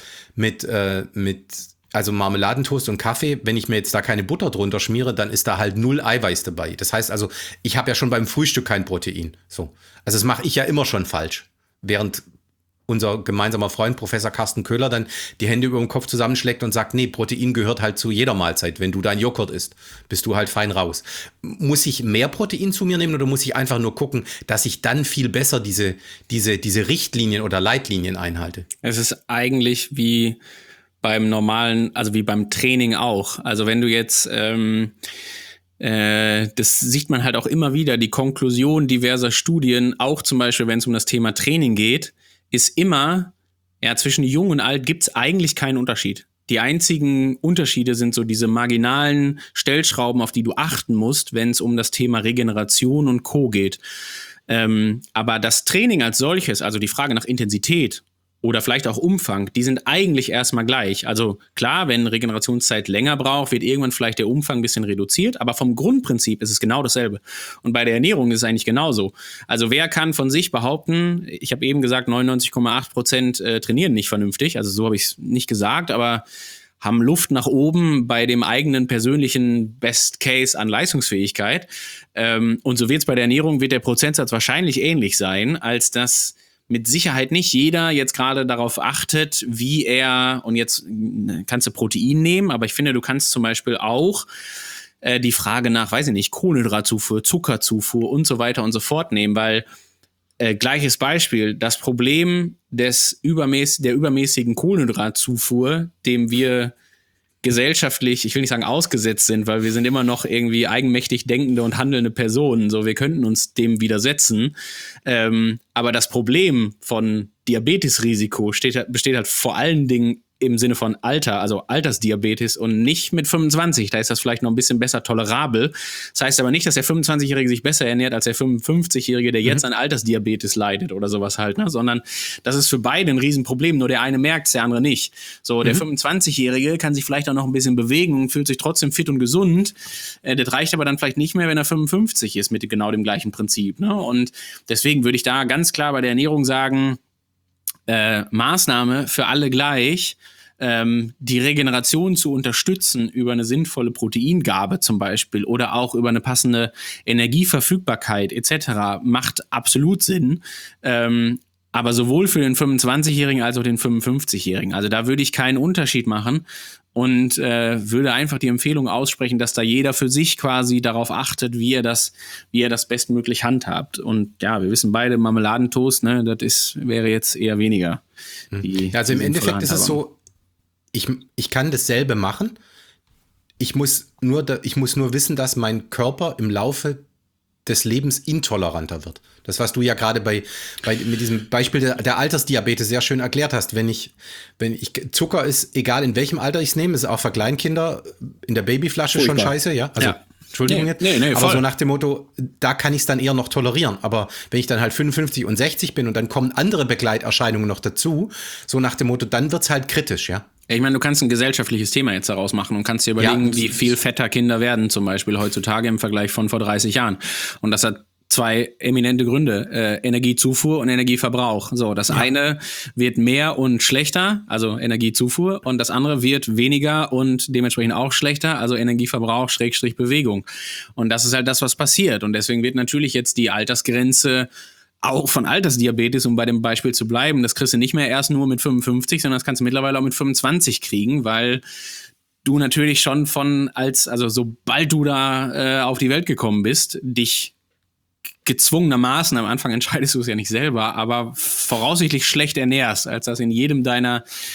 also Marmeladentoast und Kaffee, wenn ich mir jetzt da keine Butter drunter schmiere, dann ist da halt 0 Eiweiß dabei. Das heißt also, ich habe ja schon beim Frühstück kein Protein. So. Also das mache ich ja immer schon falsch. Während unser gemeinsamer Freund, Professor Carsten Köhler, dann die Hände über dem Kopf zusammenschlägt und sagt, nee, Protein gehört halt zu jeder Mahlzeit. Wenn du dein Joghurt isst, bist du halt fein raus. Muss ich mehr Protein zu mir nehmen oder muss ich einfach nur gucken, dass ich dann viel besser diese Richtlinien oder Leitlinien einhalte? Es ist eigentlich wie beim normalen, also wie beim Training auch. Also wenn du jetzt, das sieht man halt auch immer wieder, die Konklusion diverser Studien, auch zum Beispiel, wenn es um das Thema Training geht, ist immer, ja, zwischen jung und alt gibt's eigentlich keinen Unterschied. Die einzigen Unterschiede sind so diese marginalen Stellschrauben, auf die du achten musst, wenn es um das Thema Regeneration und Co. geht. Aber das Training als solches, also die Frage nach Intensität oder vielleicht auch Umfang, die sind eigentlich erstmal gleich. Also klar, wenn Regenerationszeit länger braucht, wird irgendwann vielleicht der Umfang ein bisschen reduziert, aber vom Grundprinzip ist es genau dasselbe. Und bei der Ernährung ist es eigentlich genauso. Also wer kann von sich behaupten, ich habe eben gesagt, 99,8% trainieren nicht vernünftig, also so habe ich es nicht gesagt, aber haben Luft nach oben bei dem eigenen persönlichen Best Case an Leistungsfähigkeit. Und so wird es bei der Ernährung, wird der Prozentsatz wahrscheinlich ähnlich sein, als dass mit Sicherheit nicht jeder jetzt gerade darauf achtet, wie er, und jetzt kannst du Protein nehmen, aber ich finde, du kannst zum Beispiel auch die Frage nach, weiß ich nicht, Kohlenhydratzufuhr, Zuckerzufuhr und so weiter und so fort nehmen, weil gleiches Beispiel, das Problem der übermäßigen Kohlenhydratzufuhr, dem wir gesellschaftlich, ich will nicht sagen ausgesetzt sind, weil wir sind immer noch irgendwie eigenmächtig denkende und handelnde Personen, so wir könnten uns dem widersetzen. Aber das Problem von Diabetesrisiko besteht halt vor allen Dingen im Sinne von Alter, also Altersdiabetes und nicht mit 25. Da ist das vielleicht noch ein bisschen besser tolerabel. Das heißt aber nicht, dass der 25-Jährige sich besser ernährt als der 55-Jährige, der jetzt an Altersdiabetes leidet oder sowas halt, ne? Sondern das ist für beide ein Riesenproblem. Nur der eine merkt es, der andere nicht. So, der 25-Jährige kann sich vielleicht auch noch ein bisschen bewegen und fühlt sich trotzdem fit und gesund. Das reicht aber dann vielleicht nicht mehr, wenn er 55 ist mit genau dem gleichen Prinzip, ne? Und deswegen würde ich da ganz klar bei der Ernährung sagen, Maßnahme für alle gleich, die Regeneration zu unterstützen über eine sinnvolle Proteingabe zum Beispiel oder auch über eine passende Energieverfügbarkeit etc. macht absolut Sinn. Aber sowohl für den 25-Jährigen als auch den 55-Jährigen. Also da würde ich keinen Unterschied machen und würde einfach die Empfehlung aussprechen, dass da jeder für sich quasi darauf achtet, wie er das bestmöglich handhabt. Und ja, wir wissen beide, Marmeladentoast, ne, wäre jetzt eher weniger. Also im Endeffekt ist es so, ich kann dasselbe machen. Ich muss nur wissen, dass mein Körper im Laufe des Lebens intoleranter wird. Das, was du ja gerade mit diesem Beispiel der Altersdiabetes sehr schön erklärt hast. Wenn ich Zucker ist, egal in welchem Alter ich es nehme, ist auch für Kleinkinder in der Babyflasche schon scheiße, ja? Also, ja. Entschuldigung jetzt. Nee, aber voll. So nach dem Motto, da kann ich es dann eher noch tolerieren. Aber wenn ich dann halt 55 und 60 bin und dann kommen andere Begleiterscheinungen noch dazu, so nach dem Motto, dann wird's halt kritisch, ja? Ich meine, du kannst ein gesellschaftliches Thema jetzt daraus machen und kannst dir überlegen, wie viel fetter Kinder werden, zum Beispiel heutzutage im Vergleich von vor 30 Jahren. Und das hat zwei eminente Gründe, Energiezufuhr und Energieverbrauch. So, das eine wird mehr und schlechter, also Energiezufuhr, und das andere wird weniger und dementsprechend auch schlechter, also Energieverbrauch / Bewegung. Und das ist halt das, was passiert. Und deswegen wird natürlich jetzt die Altersgrenze auch von Altersdiabetes, um bei dem Beispiel zu bleiben, das kriegst du nicht mehr erst nur mit 55, sondern das kannst du mittlerweile auch mit 25 kriegen, weil du natürlich schon sobald du da auf die Welt gekommen bist, dich gezwungenermaßen, am Anfang entscheidest du es ja nicht selber, aber voraussichtlich schlecht ernährst, als das in jedem deiner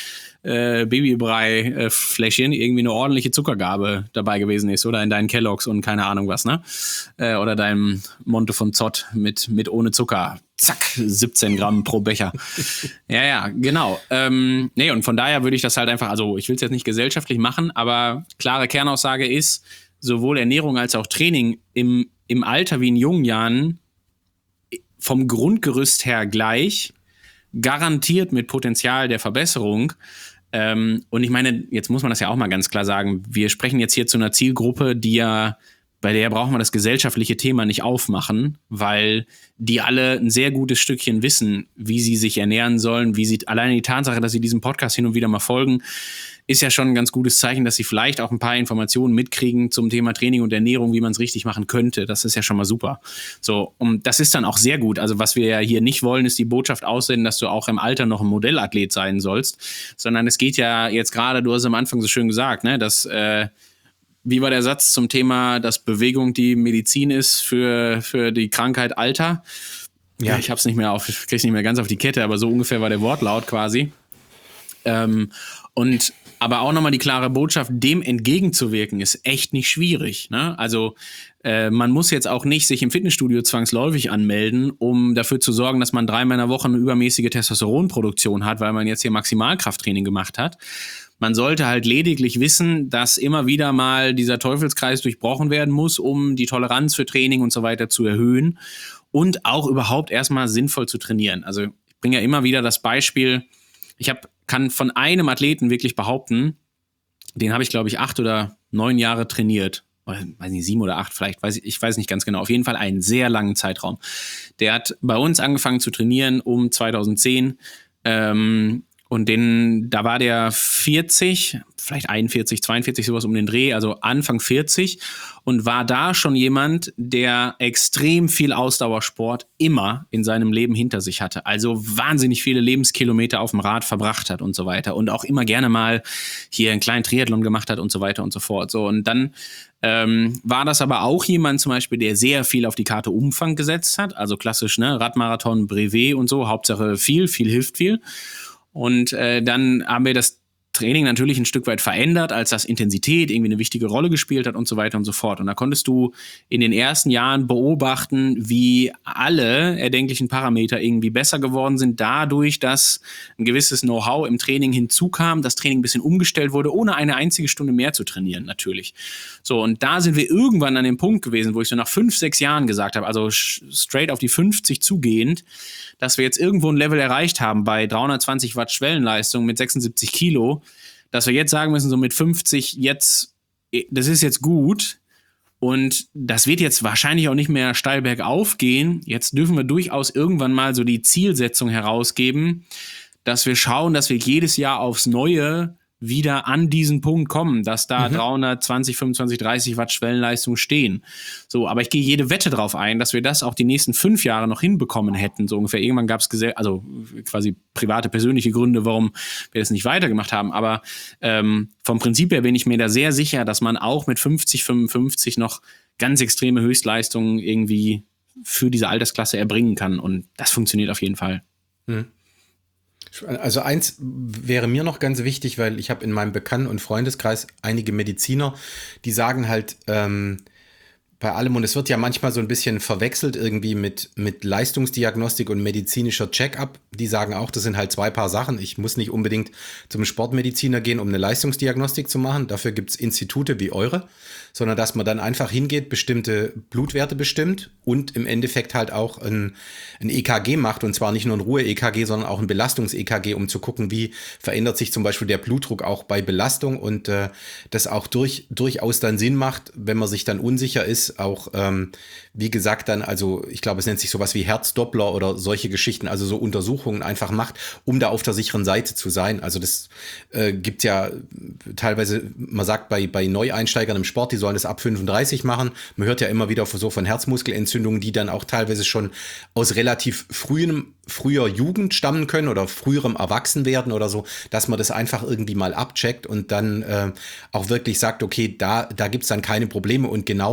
Babybrei-Fläschchen irgendwie eine ordentliche Zuckergabe dabei gewesen ist oder in deinen Kelloggs und keine Ahnung was, ne? Oder deinem Monte von Zott mit ohne Zucker. Zack, 17 Gramm pro Becher. Ja, genau. Nee, und von daher würde ich das halt einfach, also ich will es jetzt nicht gesellschaftlich machen, aber klare Kernaussage ist, sowohl Ernährung als auch Training im Alter wie in jungen Jahren vom Grundgerüst her gleich, garantiert mit Potenzial der Verbesserung. Und ich meine, jetzt muss man das ja auch mal ganz klar sagen, wir sprechen jetzt hier zu einer Zielgruppe, bei der brauchen wir das gesellschaftliche Thema nicht aufmachen, weil die alle ein sehr gutes Stückchen wissen, wie sie sich ernähren sollen, alleine die Tatsache, dass sie diesem Podcast hin und wieder mal folgen, ist ja schon ein ganz gutes Zeichen, dass sie vielleicht auch ein paar Informationen mitkriegen zum Thema Training und Ernährung, wie man es richtig machen könnte. Das ist ja schon mal super. So, und das ist dann auch sehr gut. Also was wir ja hier nicht wollen, ist die Botschaft aussenden, dass du auch im Alter noch ein Modellathlet sein sollst, sondern es geht ja jetzt gerade, du hast es am Anfang so schön gesagt, ne, dass wie war der Satz zum Thema, dass Bewegung die Medizin ist für die Krankheit Alter? Ja, ich krieg's nicht mehr ganz auf die Kette, aber so ungefähr war der Wortlaut quasi. Und aber auch nochmal die klare Botschaft, dem entgegenzuwirken, ist echt nicht schwierig. Ne? Also man muss jetzt auch nicht sich im Fitnessstudio zwangsläufig anmelden, um dafür zu sorgen, dass man 3-mal in der Woche eine übermäßige Testosteronproduktion hat, weil man jetzt hier Maximalkrafttraining gemacht hat. Man sollte halt lediglich wissen, dass immer wieder mal dieser Teufelskreis durchbrochen werden muss, um die Toleranz für Training und so weiter zu erhöhen und auch überhaupt erstmal sinnvoll zu trainieren. Also ich bringe ja immer wieder das Beispiel, kann von einem Athleten wirklich behaupten, den habe ich, glaube ich, 8 oder 9 Jahre trainiert. Oder, weiß nicht, 7 oder 8 vielleicht, ich weiß nicht ganz genau. Auf jeden Fall einen sehr langen Zeitraum. Der hat bei uns angefangen zu trainieren um 2010. Und da war der 40, vielleicht 41, 42, sowas um den Dreh, also Anfang 40 und war da schon jemand, der extrem viel Ausdauersport immer in seinem Leben hinter sich hatte. Also wahnsinnig viele Lebenskilometer auf dem Rad verbracht hat und so weiter und auch immer gerne mal hier einen kleinen Triathlon gemacht hat und so weiter und so fort. So, und dann war das aber auch jemand zum Beispiel, der sehr viel auf die Karte Umfang gesetzt hat, also klassisch, ne, Radmarathon, Brevet und so, Hauptsache viel hilft viel. Und dann haben wir das Training natürlich ein Stück weit verändert, als das Intensität irgendwie eine wichtige Rolle gespielt hat und so weiter und so fort. Und da konntest du in den ersten Jahren beobachten, wie alle erdenklichen Parameter irgendwie besser geworden sind, dadurch, dass ein gewisses Know-how im Training hinzukam, das Training ein bisschen umgestellt wurde, ohne eine einzige Stunde mehr zu trainieren, natürlich. So, und da sind wir irgendwann an dem Punkt gewesen, wo ich so nach 5-6 Jahren gesagt habe, also straight auf die 50 zugehend, dass wir jetzt irgendwo ein Level erreicht haben bei 320 Watt Schwellenleistung mit 76 Kilo, dass wir jetzt sagen müssen, so mit 50 das ist jetzt gut und das wird jetzt wahrscheinlich auch nicht mehr steil bergauf gehen. Jetzt dürfen wir durchaus irgendwann mal so die Zielsetzung herausgeben, dass wir schauen, dass wir jedes Jahr aufs Neue wieder an diesen Punkt kommen, dass da 320, 25, 30 Watt Schwellenleistung stehen. So, aber ich gehe jede Wette drauf ein, dass wir das auch die nächsten 5 Jahre noch hinbekommen hätten. So ungefähr. Irgendwann gab es also quasi private, persönliche Gründe, warum wir das nicht weitergemacht haben. Aber vom Prinzip her bin ich mir da sehr sicher, dass man auch mit 50, 55 noch ganz extreme Höchstleistungen irgendwie für diese Altersklasse erbringen kann. Und das funktioniert auf jeden Fall. Mhm. Also eins wäre mir noch ganz wichtig, weil ich habe in meinem Bekannten- und Freundeskreis einige Mediziner, die sagen halt bei allem, und es wird ja manchmal so ein bisschen verwechselt irgendwie mit Leistungsdiagnostik und medizinischer Check-up. Die sagen auch, das sind halt 2 Paar Sachen. Ich muss nicht unbedingt zum Sportmediziner gehen, um eine Leistungsdiagnostik zu machen. Dafür gibt es Institute wie eure, sondern dass man dann einfach hingeht, bestimmte Blutwerte bestimmt und im Endeffekt halt auch ein EKG macht, und zwar nicht nur ein Ruhe-EKG, sondern auch ein Belastungs-EKG, um zu gucken, wie verändert sich zum Beispiel der Blutdruck auch bei Belastung, und das auch durchaus dann Sinn macht, wenn man sich dann unsicher ist, auch wie gesagt dann, also ich glaube, es nennt sich sowas wie Herzdoppler oder solche Geschichten, also so Untersuchungen einfach macht, um da auf der sicheren Seite zu sein. Also das gibt ja teilweise, man sagt bei Neueinsteigern im Sport, die sollen das ab 35 machen. Man hört ja immer wieder so von Herzmuskelentzündungen, die dann auch teilweise schon aus relativ früher Jugend stammen können oder früherem Erwachsenwerden oder so, dass man das einfach irgendwie mal abcheckt und dann auch wirklich sagt, okay, da gibt's dann keine Probleme. Und genauso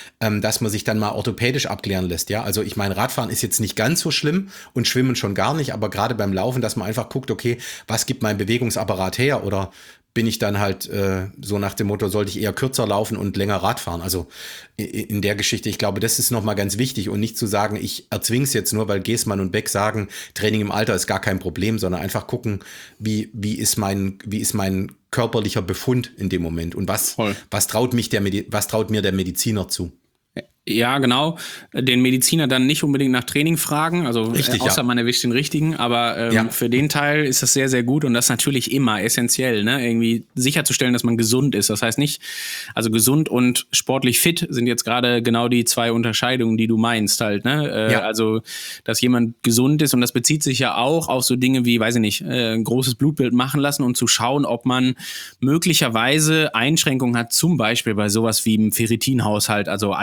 dass man sich dann mal orthopädisch abklären lässt. Ja, also ich meine, Radfahren ist jetzt nicht ganz so schlimm und Schwimmen schon gar nicht, aber gerade beim Laufen, dass man einfach guckt, okay, was gibt mein Bewegungsapparat her oder bin ich dann halt so nach dem Motto, sollte ich eher kürzer laufen und länger Rad fahren. Also in der Geschichte, ich glaube, das ist nochmal ganz wichtig und nicht zu sagen, ich erzwing's jetzt nur, weil Geßmann und Beck sagen, Training im Alter ist gar kein Problem, sondern einfach gucken, wie ist mein körperlicher Befund in dem Moment und was traut mir der Mediziner zu? Ja, genau. Den Mediziner dann nicht unbedingt nach Training fragen, also Richtig, außer man erwischt den richtigen, aber für den Teil ist das sehr, sehr gut und das ist natürlich immer essentiell, ne? Irgendwie sicherzustellen, dass man gesund ist. Das heißt nicht, also gesund und sportlich fit sind jetzt gerade genau die zwei Unterscheidungen, die du meinst halt, ne? Also, dass jemand gesund ist und das bezieht sich ja auch auf so Dinge wie, weiß ich nicht, ein großes Blutbild machen lassen und zu schauen, ob man möglicherweise Einschränkungen hat, zum Beispiel bei sowas wie im Ferritinhaushalt, also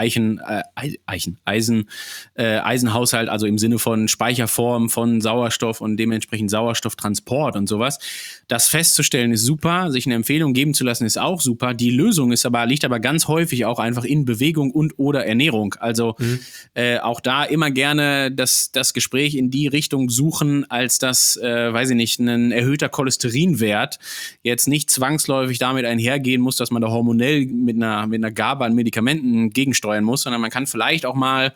Eisenhaushalt, also im Sinne von Speicherform von Sauerstoff und dementsprechend Sauerstofftransport und sowas. Das festzustellen ist super, sich eine Empfehlung geben zu lassen ist auch super. Die Lösung liegt aber ganz häufig auch einfach in Bewegung und oder Ernährung. Also auch da immer gerne das Gespräch in die Richtung suchen, als dass, weiß ich nicht, ein erhöhter Cholesterinwert jetzt nicht zwangsläufig damit einhergehen muss, dass man da hormonell mit einer Gabe an Medikamenten gegensteuern muss, sondern man kann vielleicht auch mal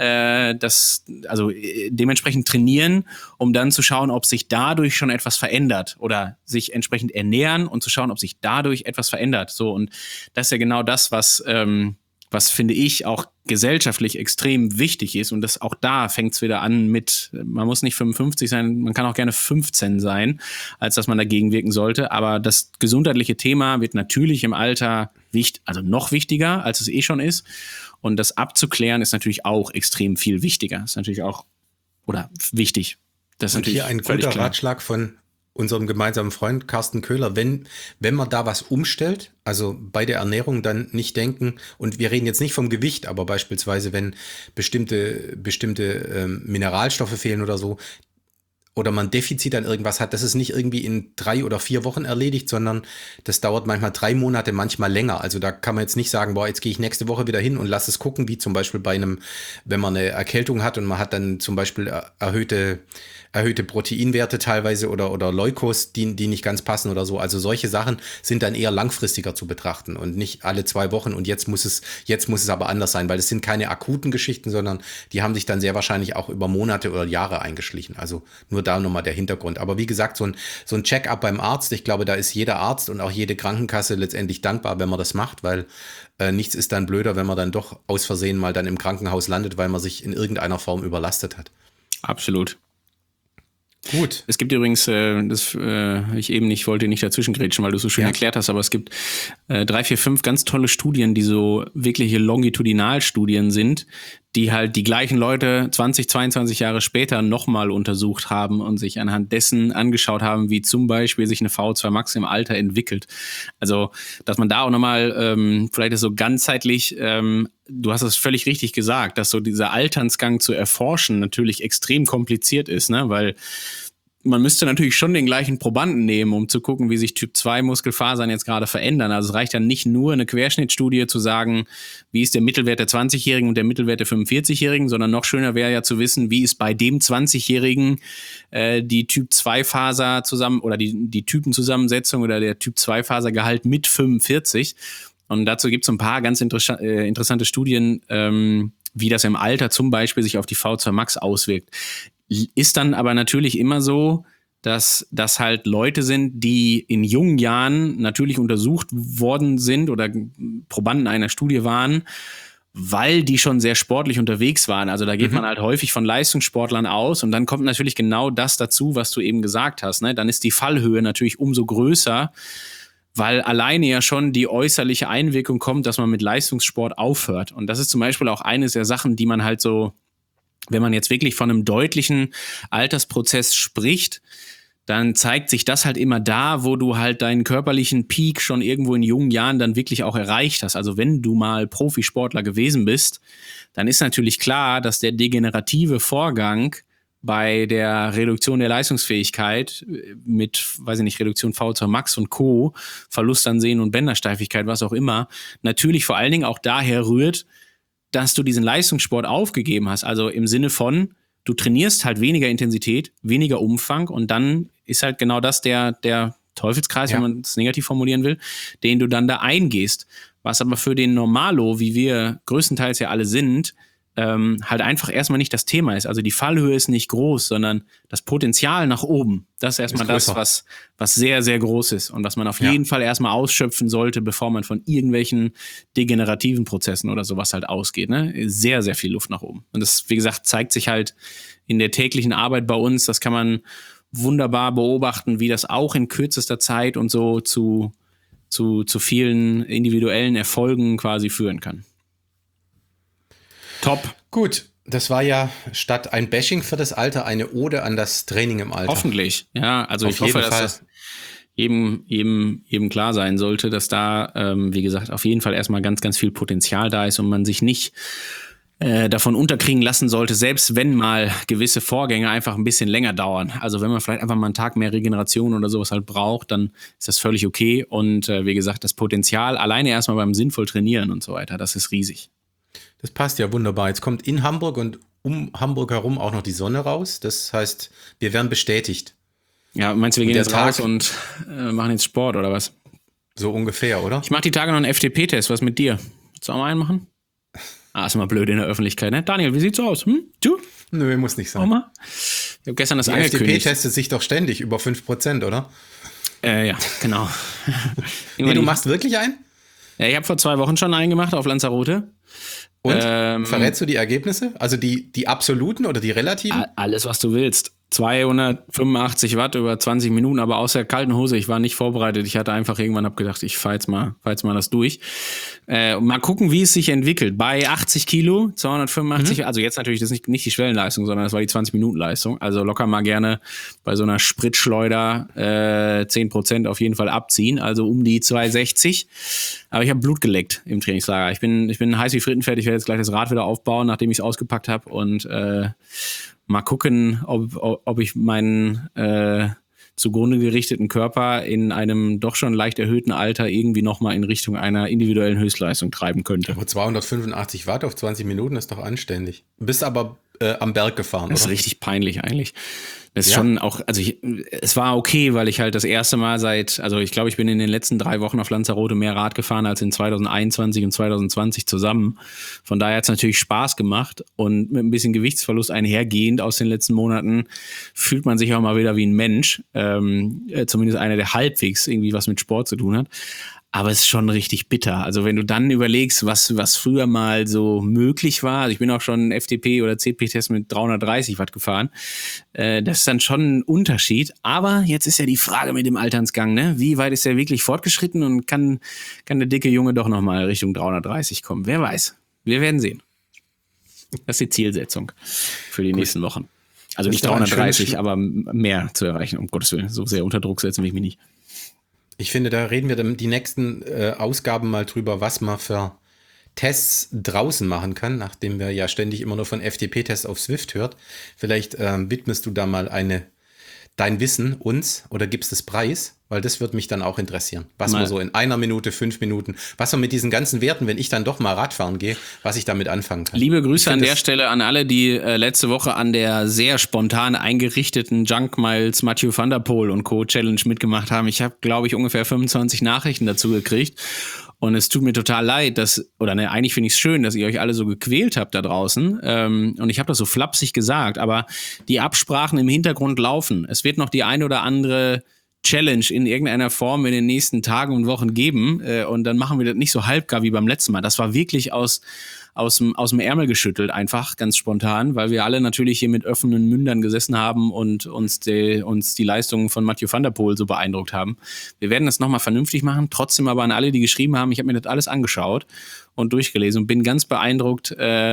dementsprechend trainieren, um dann zu schauen, ob sich dadurch schon etwas verändert oder sich entsprechend ernähren und zu schauen, ob sich dadurch etwas verändert. So, und das ist ja genau das, was finde ich auch gesellschaftlich extrem wichtig ist. Und auch da fängt es wieder an mit, man muss nicht 55 sein, man kann auch gerne 15 sein, als dass man dagegen wirken sollte. Aber das gesundheitliche Thema wird natürlich im Alter noch wichtiger, als es schon ist. Und das abzuklären ist natürlich auch extrem viel wichtiger. Ist natürlich auch, oder wichtig. Das ist Und natürlich hier ein völlig guter klar. Ratschlag von unserem gemeinsamen Freund Carsten Köhler, wenn man da was umstellt, also bei der Ernährung dann nicht denken, und wir reden jetzt nicht vom Gewicht, aber beispielsweise, wenn bestimmte Mineralstoffe fehlen oder so, oder man Defizit an irgendwas hat, das ist nicht irgendwie in 3 oder 4 Wochen erledigt, sondern das dauert manchmal 3 Monate, manchmal länger. Also da kann man jetzt nicht sagen, boah, jetzt gehe ich nächste Woche wieder hin und lass es gucken, wie zum Beispiel wenn man eine Erkältung hat und man hat dann zum Beispiel erhöhte Proteinwerte teilweise oder Leukos, die nicht ganz passen oder so. Also solche Sachen sind dann eher langfristiger zu betrachten und nicht alle 2 Wochen und jetzt muss es aber anders sein, weil es sind keine akuten Geschichten, sondern die haben sich dann sehr wahrscheinlich auch über Monate oder Jahre eingeschlichen. Also nur da nochmal der Hintergrund. Aber wie gesagt, so ein Check-up beim Arzt, ich glaube, da ist jeder Arzt und auch jede Krankenkasse letztendlich dankbar, wenn man das macht, weil nichts ist dann blöder, wenn man dann doch aus Versehen mal dann im Krankenhaus landet, weil man sich in irgendeiner Form überlastet hat. Absolut. Gut. Es gibt übrigens, wollte nicht dazwischen grätschen, weil du es so schön erklärt hast, aber es gibt 3, 4, 5 ganz tolle Studien, die so wirkliche Longitudinalstudien sind, die halt die gleichen Leute 20, 22 Jahre später nochmal untersucht haben und sich anhand dessen angeschaut haben, wie zum Beispiel sich eine VO2 Max im Alter entwickelt. Also, dass man da auch nochmal, vielleicht ist so ganzheitlich, du hast es völlig richtig gesagt, dass so dieser Alternsgang zu erforschen natürlich extrem kompliziert ist, ne? Weil man müsste natürlich schon den gleichen Probanden nehmen, um zu gucken, wie sich Typ 2 Muskelfasern jetzt gerade verändern. Also es reicht ja nicht nur eine Querschnittstudie zu sagen, wie ist der Mittelwert der 20-Jährigen und der Mittelwert der 45-Jährigen, sondern noch schöner wäre ja zu wissen, wie ist bei dem 20-Jährigen die Typ 2 Faser zusammen oder die Typenzusammensetzung oder der Typ 2 Fasergehalt mit 45. Und dazu gibt es ein paar ganz interessante Studien, wie das im Alter zum Beispiel sich auf die VO2 Max auswirkt. Ist dann aber natürlich immer so, dass das halt Leute sind, die in jungen Jahren natürlich untersucht worden sind oder Probanden einer Studie waren, weil die schon sehr sportlich unterwegs waren. Also da geht man halt häufig von Leistungssportlern aus und dann kommt natürlich genau das dazu, was du eben gesagt hast, ne? Dann ist die Fallhöhe natürlich umso größer, weil alleine ja schon die äußerliche Einwirkung kommt, dass man mit Leistungssport aufhört. Und das ist zum Beispiel auch eines der Sachen, die man halt so, wenn man jetzt wirklich von einem deutlichen Altersprozess spricht, dann zeigt sich das halt immer da, wo du halt deinen körperlichen Peak schon irgendwo in jungen Jahren dann wirklich auch erreicht hast. Also wenn du mal Profisportler gewesen bist, dann ist natürlich klar, dass der degenerative Vorgang bei der Reduktion der Leistungsfähigkeit mit, weiß ich nicht, Reduktion VO2 Max und Co., Verlust an Sehnen- und Bändersteifigkeit, was auch immer, natürlich vor allen Dingen auch daher rührt, dass du diesen Leistungssport aufgegeben hast. Also im Sinne von, du trainierst halt weniger Intensität, weniger Umfang und dann ist halt genau das der Teufelskreis, wenn man es negativ formulieren will, den du dann da eingehst. Was aber für den Normalo, wie wir größtenteils ja alle sind, halt einfach erstmal nicht das Thema ist. Also die Fallhöhe ist nicht groß, sondern das Potenzial nach oben, das ist erstmal das, was sehr, sehr groß ist und was man auf jeden Fall erstmal ausschöpfen sollte, bevor man von irgendwelchen degenerativen Prozessen oder sowas halt ausgeht. Ne? Sehr, sehr viel Luft nach oben. Und das, wie gesagt, zeigt sich halt in der täglichen Arbeit bei uns. Das kann man wunderbar beobachten, wie das auch in kürzester Zeit und so zu vielen individuellen Erfolgen quasi führen kann. Top. Gut, das war ja statt ein Bashing für das Alter eine Ode an das Training im Alter. Hoffentlich, ja. Also ich hoffe, dass das jedem klar sein sollte, dass da, wie gesagt, auf jeden Fall erstmal ganz, ganz viel Potenzial da ist und man sich nicht davon unterkriegen lassen sollte, selbst wenn mal gewisse Vorgänge einfach ein bisschen länger dauern. Also wenn man vielleicht einfach mal einen Tag mehr Regeneration oder sowas halt braucht, dann ist das völlig okay. Und wie gesagt, das Potenzial alleine erstmal beim sinnvoll Trainieren und so weiter, das ist riesig. Das passt ja wunderbar. Jetzt kommt in Hamburg und um Hamburg herum auch noch die Sonne raus. Das heißt, wir werden bestätigt. Ja, meinst du, wir gehen jetzt raus und machen jetzt Sport oder was? So ungefähr, oder? Ich mache die Tage noch einen FTP-Test. Was mit dir? Willst du auch mal einen machen? Ist mal blöd in der Öffentlichkeit, ne? Daniel, wie sieht's so aus? Du? Nö, muss nicht sein. Mal? Ich habe gestern das angekündigt. Die FDP testet sich doch ständig über 5%, oder? Ja, genau. Nee, du machst wirklich einen? Ja, ich habe vor 2 Wochen schon einen gemacht auf Lanzarote. Und? Verrätst du die Ergebnisse? Also die absoluten oder die relativen? Alles, was du willst. 285 Watt über 20 Minuten, aber aus der kalten Hose. Ich war nicht vorbereitet. Ich hatte einfach irgendwann gedacht, ich fahr jetzt mal das durch. Mal gucken, wie es sich entwickelt. Bei 80 Kilo, 285, also jetzt natürlich das ist nicht die Schwellenleistung, sondern das war die 20-Minuten-Leistung. Also locker mal gerne bei so einer Spritschleuder 10% auf jeden Fall abziehen, also um die 260. Aber ich habe Blut geleckt im Trainingslager. Ich bin heiß wie Frittenfett. Ich werde jetzt gleich das Rad wieder aufbauen, nachdem ich es ausgepackt habe und mal gucken, ob ich meinen zugrunde gerichteten Körper in einem doch schon leicht erhöhten Alter irgendwie nochmal in Richtung einer individuellen Höchstleistung treiben könnte. Aber 285 Watt auf 20 Minuten ist doch anständig. Du bist aber am Berg gefahren, Das ist richtig peinlich eigentlich. Das ist schon auch, also es war okay, weil ich halt das erste Mal ich glaube, ich bin in den letzten 3 Wochen auf Lanzarote mehr Rad gefahren als in 2021 und 2020 zusammen. Von daher hat es natürlich Spaß gemacht und mit ein bisschen Gewichtsverlust einhergehend aus den letzten Monaten fühlt man sich auch mal wieder wie ein Mensch. Zumindest einer, der halbwegs irgendwie was mit Sport zu tun hat. Aber es ist schon richtig bitter. Also wenn du dann überlegst, was früher mal so möglich war, also ich bin auch schon FTP oder CP-Test mit 330 Watt gefahren, das ist dann schon ein Unterschied. Aber jetzt ist ja die Frage mit dem Alternsgang, ne? Wie weit ist der wirklich fortgeschritten und kann der dicke Junge doch nochmal Richtung 330 kommen? Wer weiß. Wir werden sehen. Das ist die Zielsetzung für die nächsten Wochen. Also nicht 330, aber mehr zu erreichen, um Gottes Willen. So sehr unter Druck setzen will ich mich nicht. Ich finde, da reden wir dann die nächsten Ausgaben mal drüber, was man für Tests draußen machen kann, nachdem wir ja ständig immer nur von FTP-Tests auf Swift hört. Vielleicht widmest du da mal dein Wissen uns oder gibst es preis, weil das wird mich dann auch interessieren. Was man so in 1 Minute, 5 Minuten, was man mit diesen ganzen Werten, wenn ich dann doch mal Radfahren gehe, was ich damit anfangen kann. Liebe Grüße an der Stelle an alle, die letzte Woche an der sehr spontan eingerichteten Junk Miles Mathieu van der Poel und Co. Challenge mitgemacht haben. Ich habe, glaube ich, ungefähr 25 Nachrichten dazu gekriegt. Und es tut mir total leid, eigentlich finde ich es schön, dass ihr euch alle so gequält habt da draußen. Und ich habe das so flapsig gesagt, aber die Absprachen im Hintergrund laufen. Es wird noch die eine oder andere Challenge in irgendeiner Form in den nächsten Tagen und Wochen geben. Und dann machen wir das nicht so halbgar wie beim letzten Mal. Das war wirklich aus dem Ärmel geschüttelt, einfach ganz spontan, weil wir alle natürlich hier mit offenen Mündern gesessen haben und uns die Leistungen von Mathieu van der Poel so beeindruckt haben. Wir werden das nochmal vernünftig machen, trotzdem aber an alle, die geschrieben haben, ich habe mir das alles angeschaut und durchgelesen und bin ganz beeindruckt,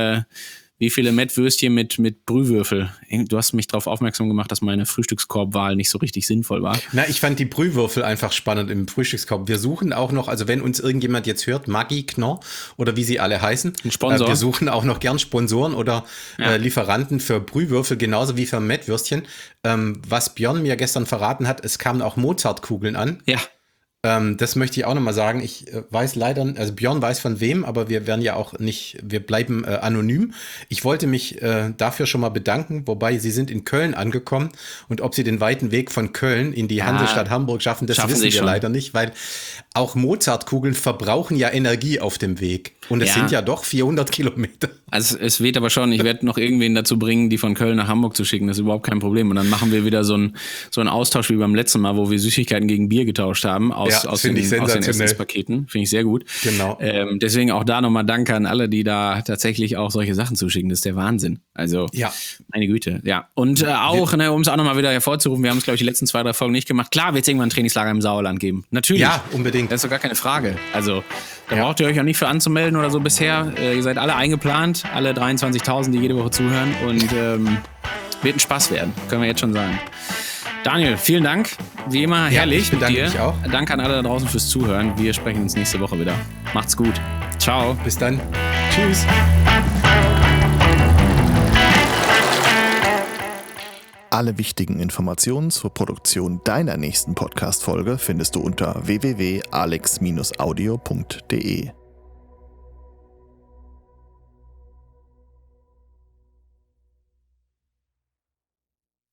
wie viele Mettwürstchen mit Brühwürfel. Du hast mich darauf aufmerksam gemacht, dass meine Frühstückskorbwahl nicht so richtig sinnvoll war. Na, ich fand die Brühwürfel einfach spannend im Frühstückskorb. Wir suchen auch noch, also wenn uns irgendjemand jetzt hört, Maggi, Knorr oder wie sie alle heißen. Ein Sponsor. Wir suchen auch noch gern Sponsoren oder Lieferanten für Brühwürfel, genauso wie für Mettwürstchen. Was Björn mir gestern verraten hat, es kamen auch Mozartkugeln an. Ja. Das möchte ich auch nochmal sagen. Ich weiß leider, also Björn weiß von wem, aber wir werden ja auch nicht, wir bleiben anonym. Ich wollte mich dafür schon mal bedanken, wobei Sie sind in Köln angekommen und ob Sie den weiten Weg von Köln in die Hansestadt Hamburg schaffen, das wissen wir leider nicht, weil auch Mozartkugeln verbrauchen ja Energie auf dem Weg. Und es sind ja doch 400 Kilometer. Also es weht aber schon, ich werde noch irgendwen dazu bringen, die von Köln nach Hamburg zu schicken, das ist überhaupt kein Problem. Und dann machen wir wieder so einen Austausch wie beim letzten Mal, wo wir Süßigkeiten gegen Bier getauscht haben aus den Essenspaketen. Finde ich sehr gut. Genau. Deswegen auch da nochmal Danke an alle, die da tatsächlich auch solche Sachen zuschicken. Das ist der Wahnsinn. Also, meine Güte. Ja. Und auch, um es auch nochmal wieder hervorzurufen, wir haben es, glaube ich, die letzten 2, 3 Folgen nicht gemacht. Klar wird es irgendwann ein Trainingslager im Sauerland geben. Natürlich. Ja, unbedingt. Das ist doch gar keine Frage. Also, da braucht ihr euch auch nicht für anzumelden oder so bisher. Ihr seid alle eingeplant, alle 23.000, die jede Woche zuhören. Und wird ein Spaß werden, können wir jetzt schon sagen. Daniel, vielen Dank. Wie immer, herrlich. Ich bedanke mich auch. Danke an alle da draußen fürs Zuhören. Wir sprechen uns nächste Woche wieder. Macht's gut. Ciao. Bis dann. Tschüss. Alle wichtigen Informationen zur Produktion deiner nächsten Podcast-Folge findest du unter www.alex-audio.de.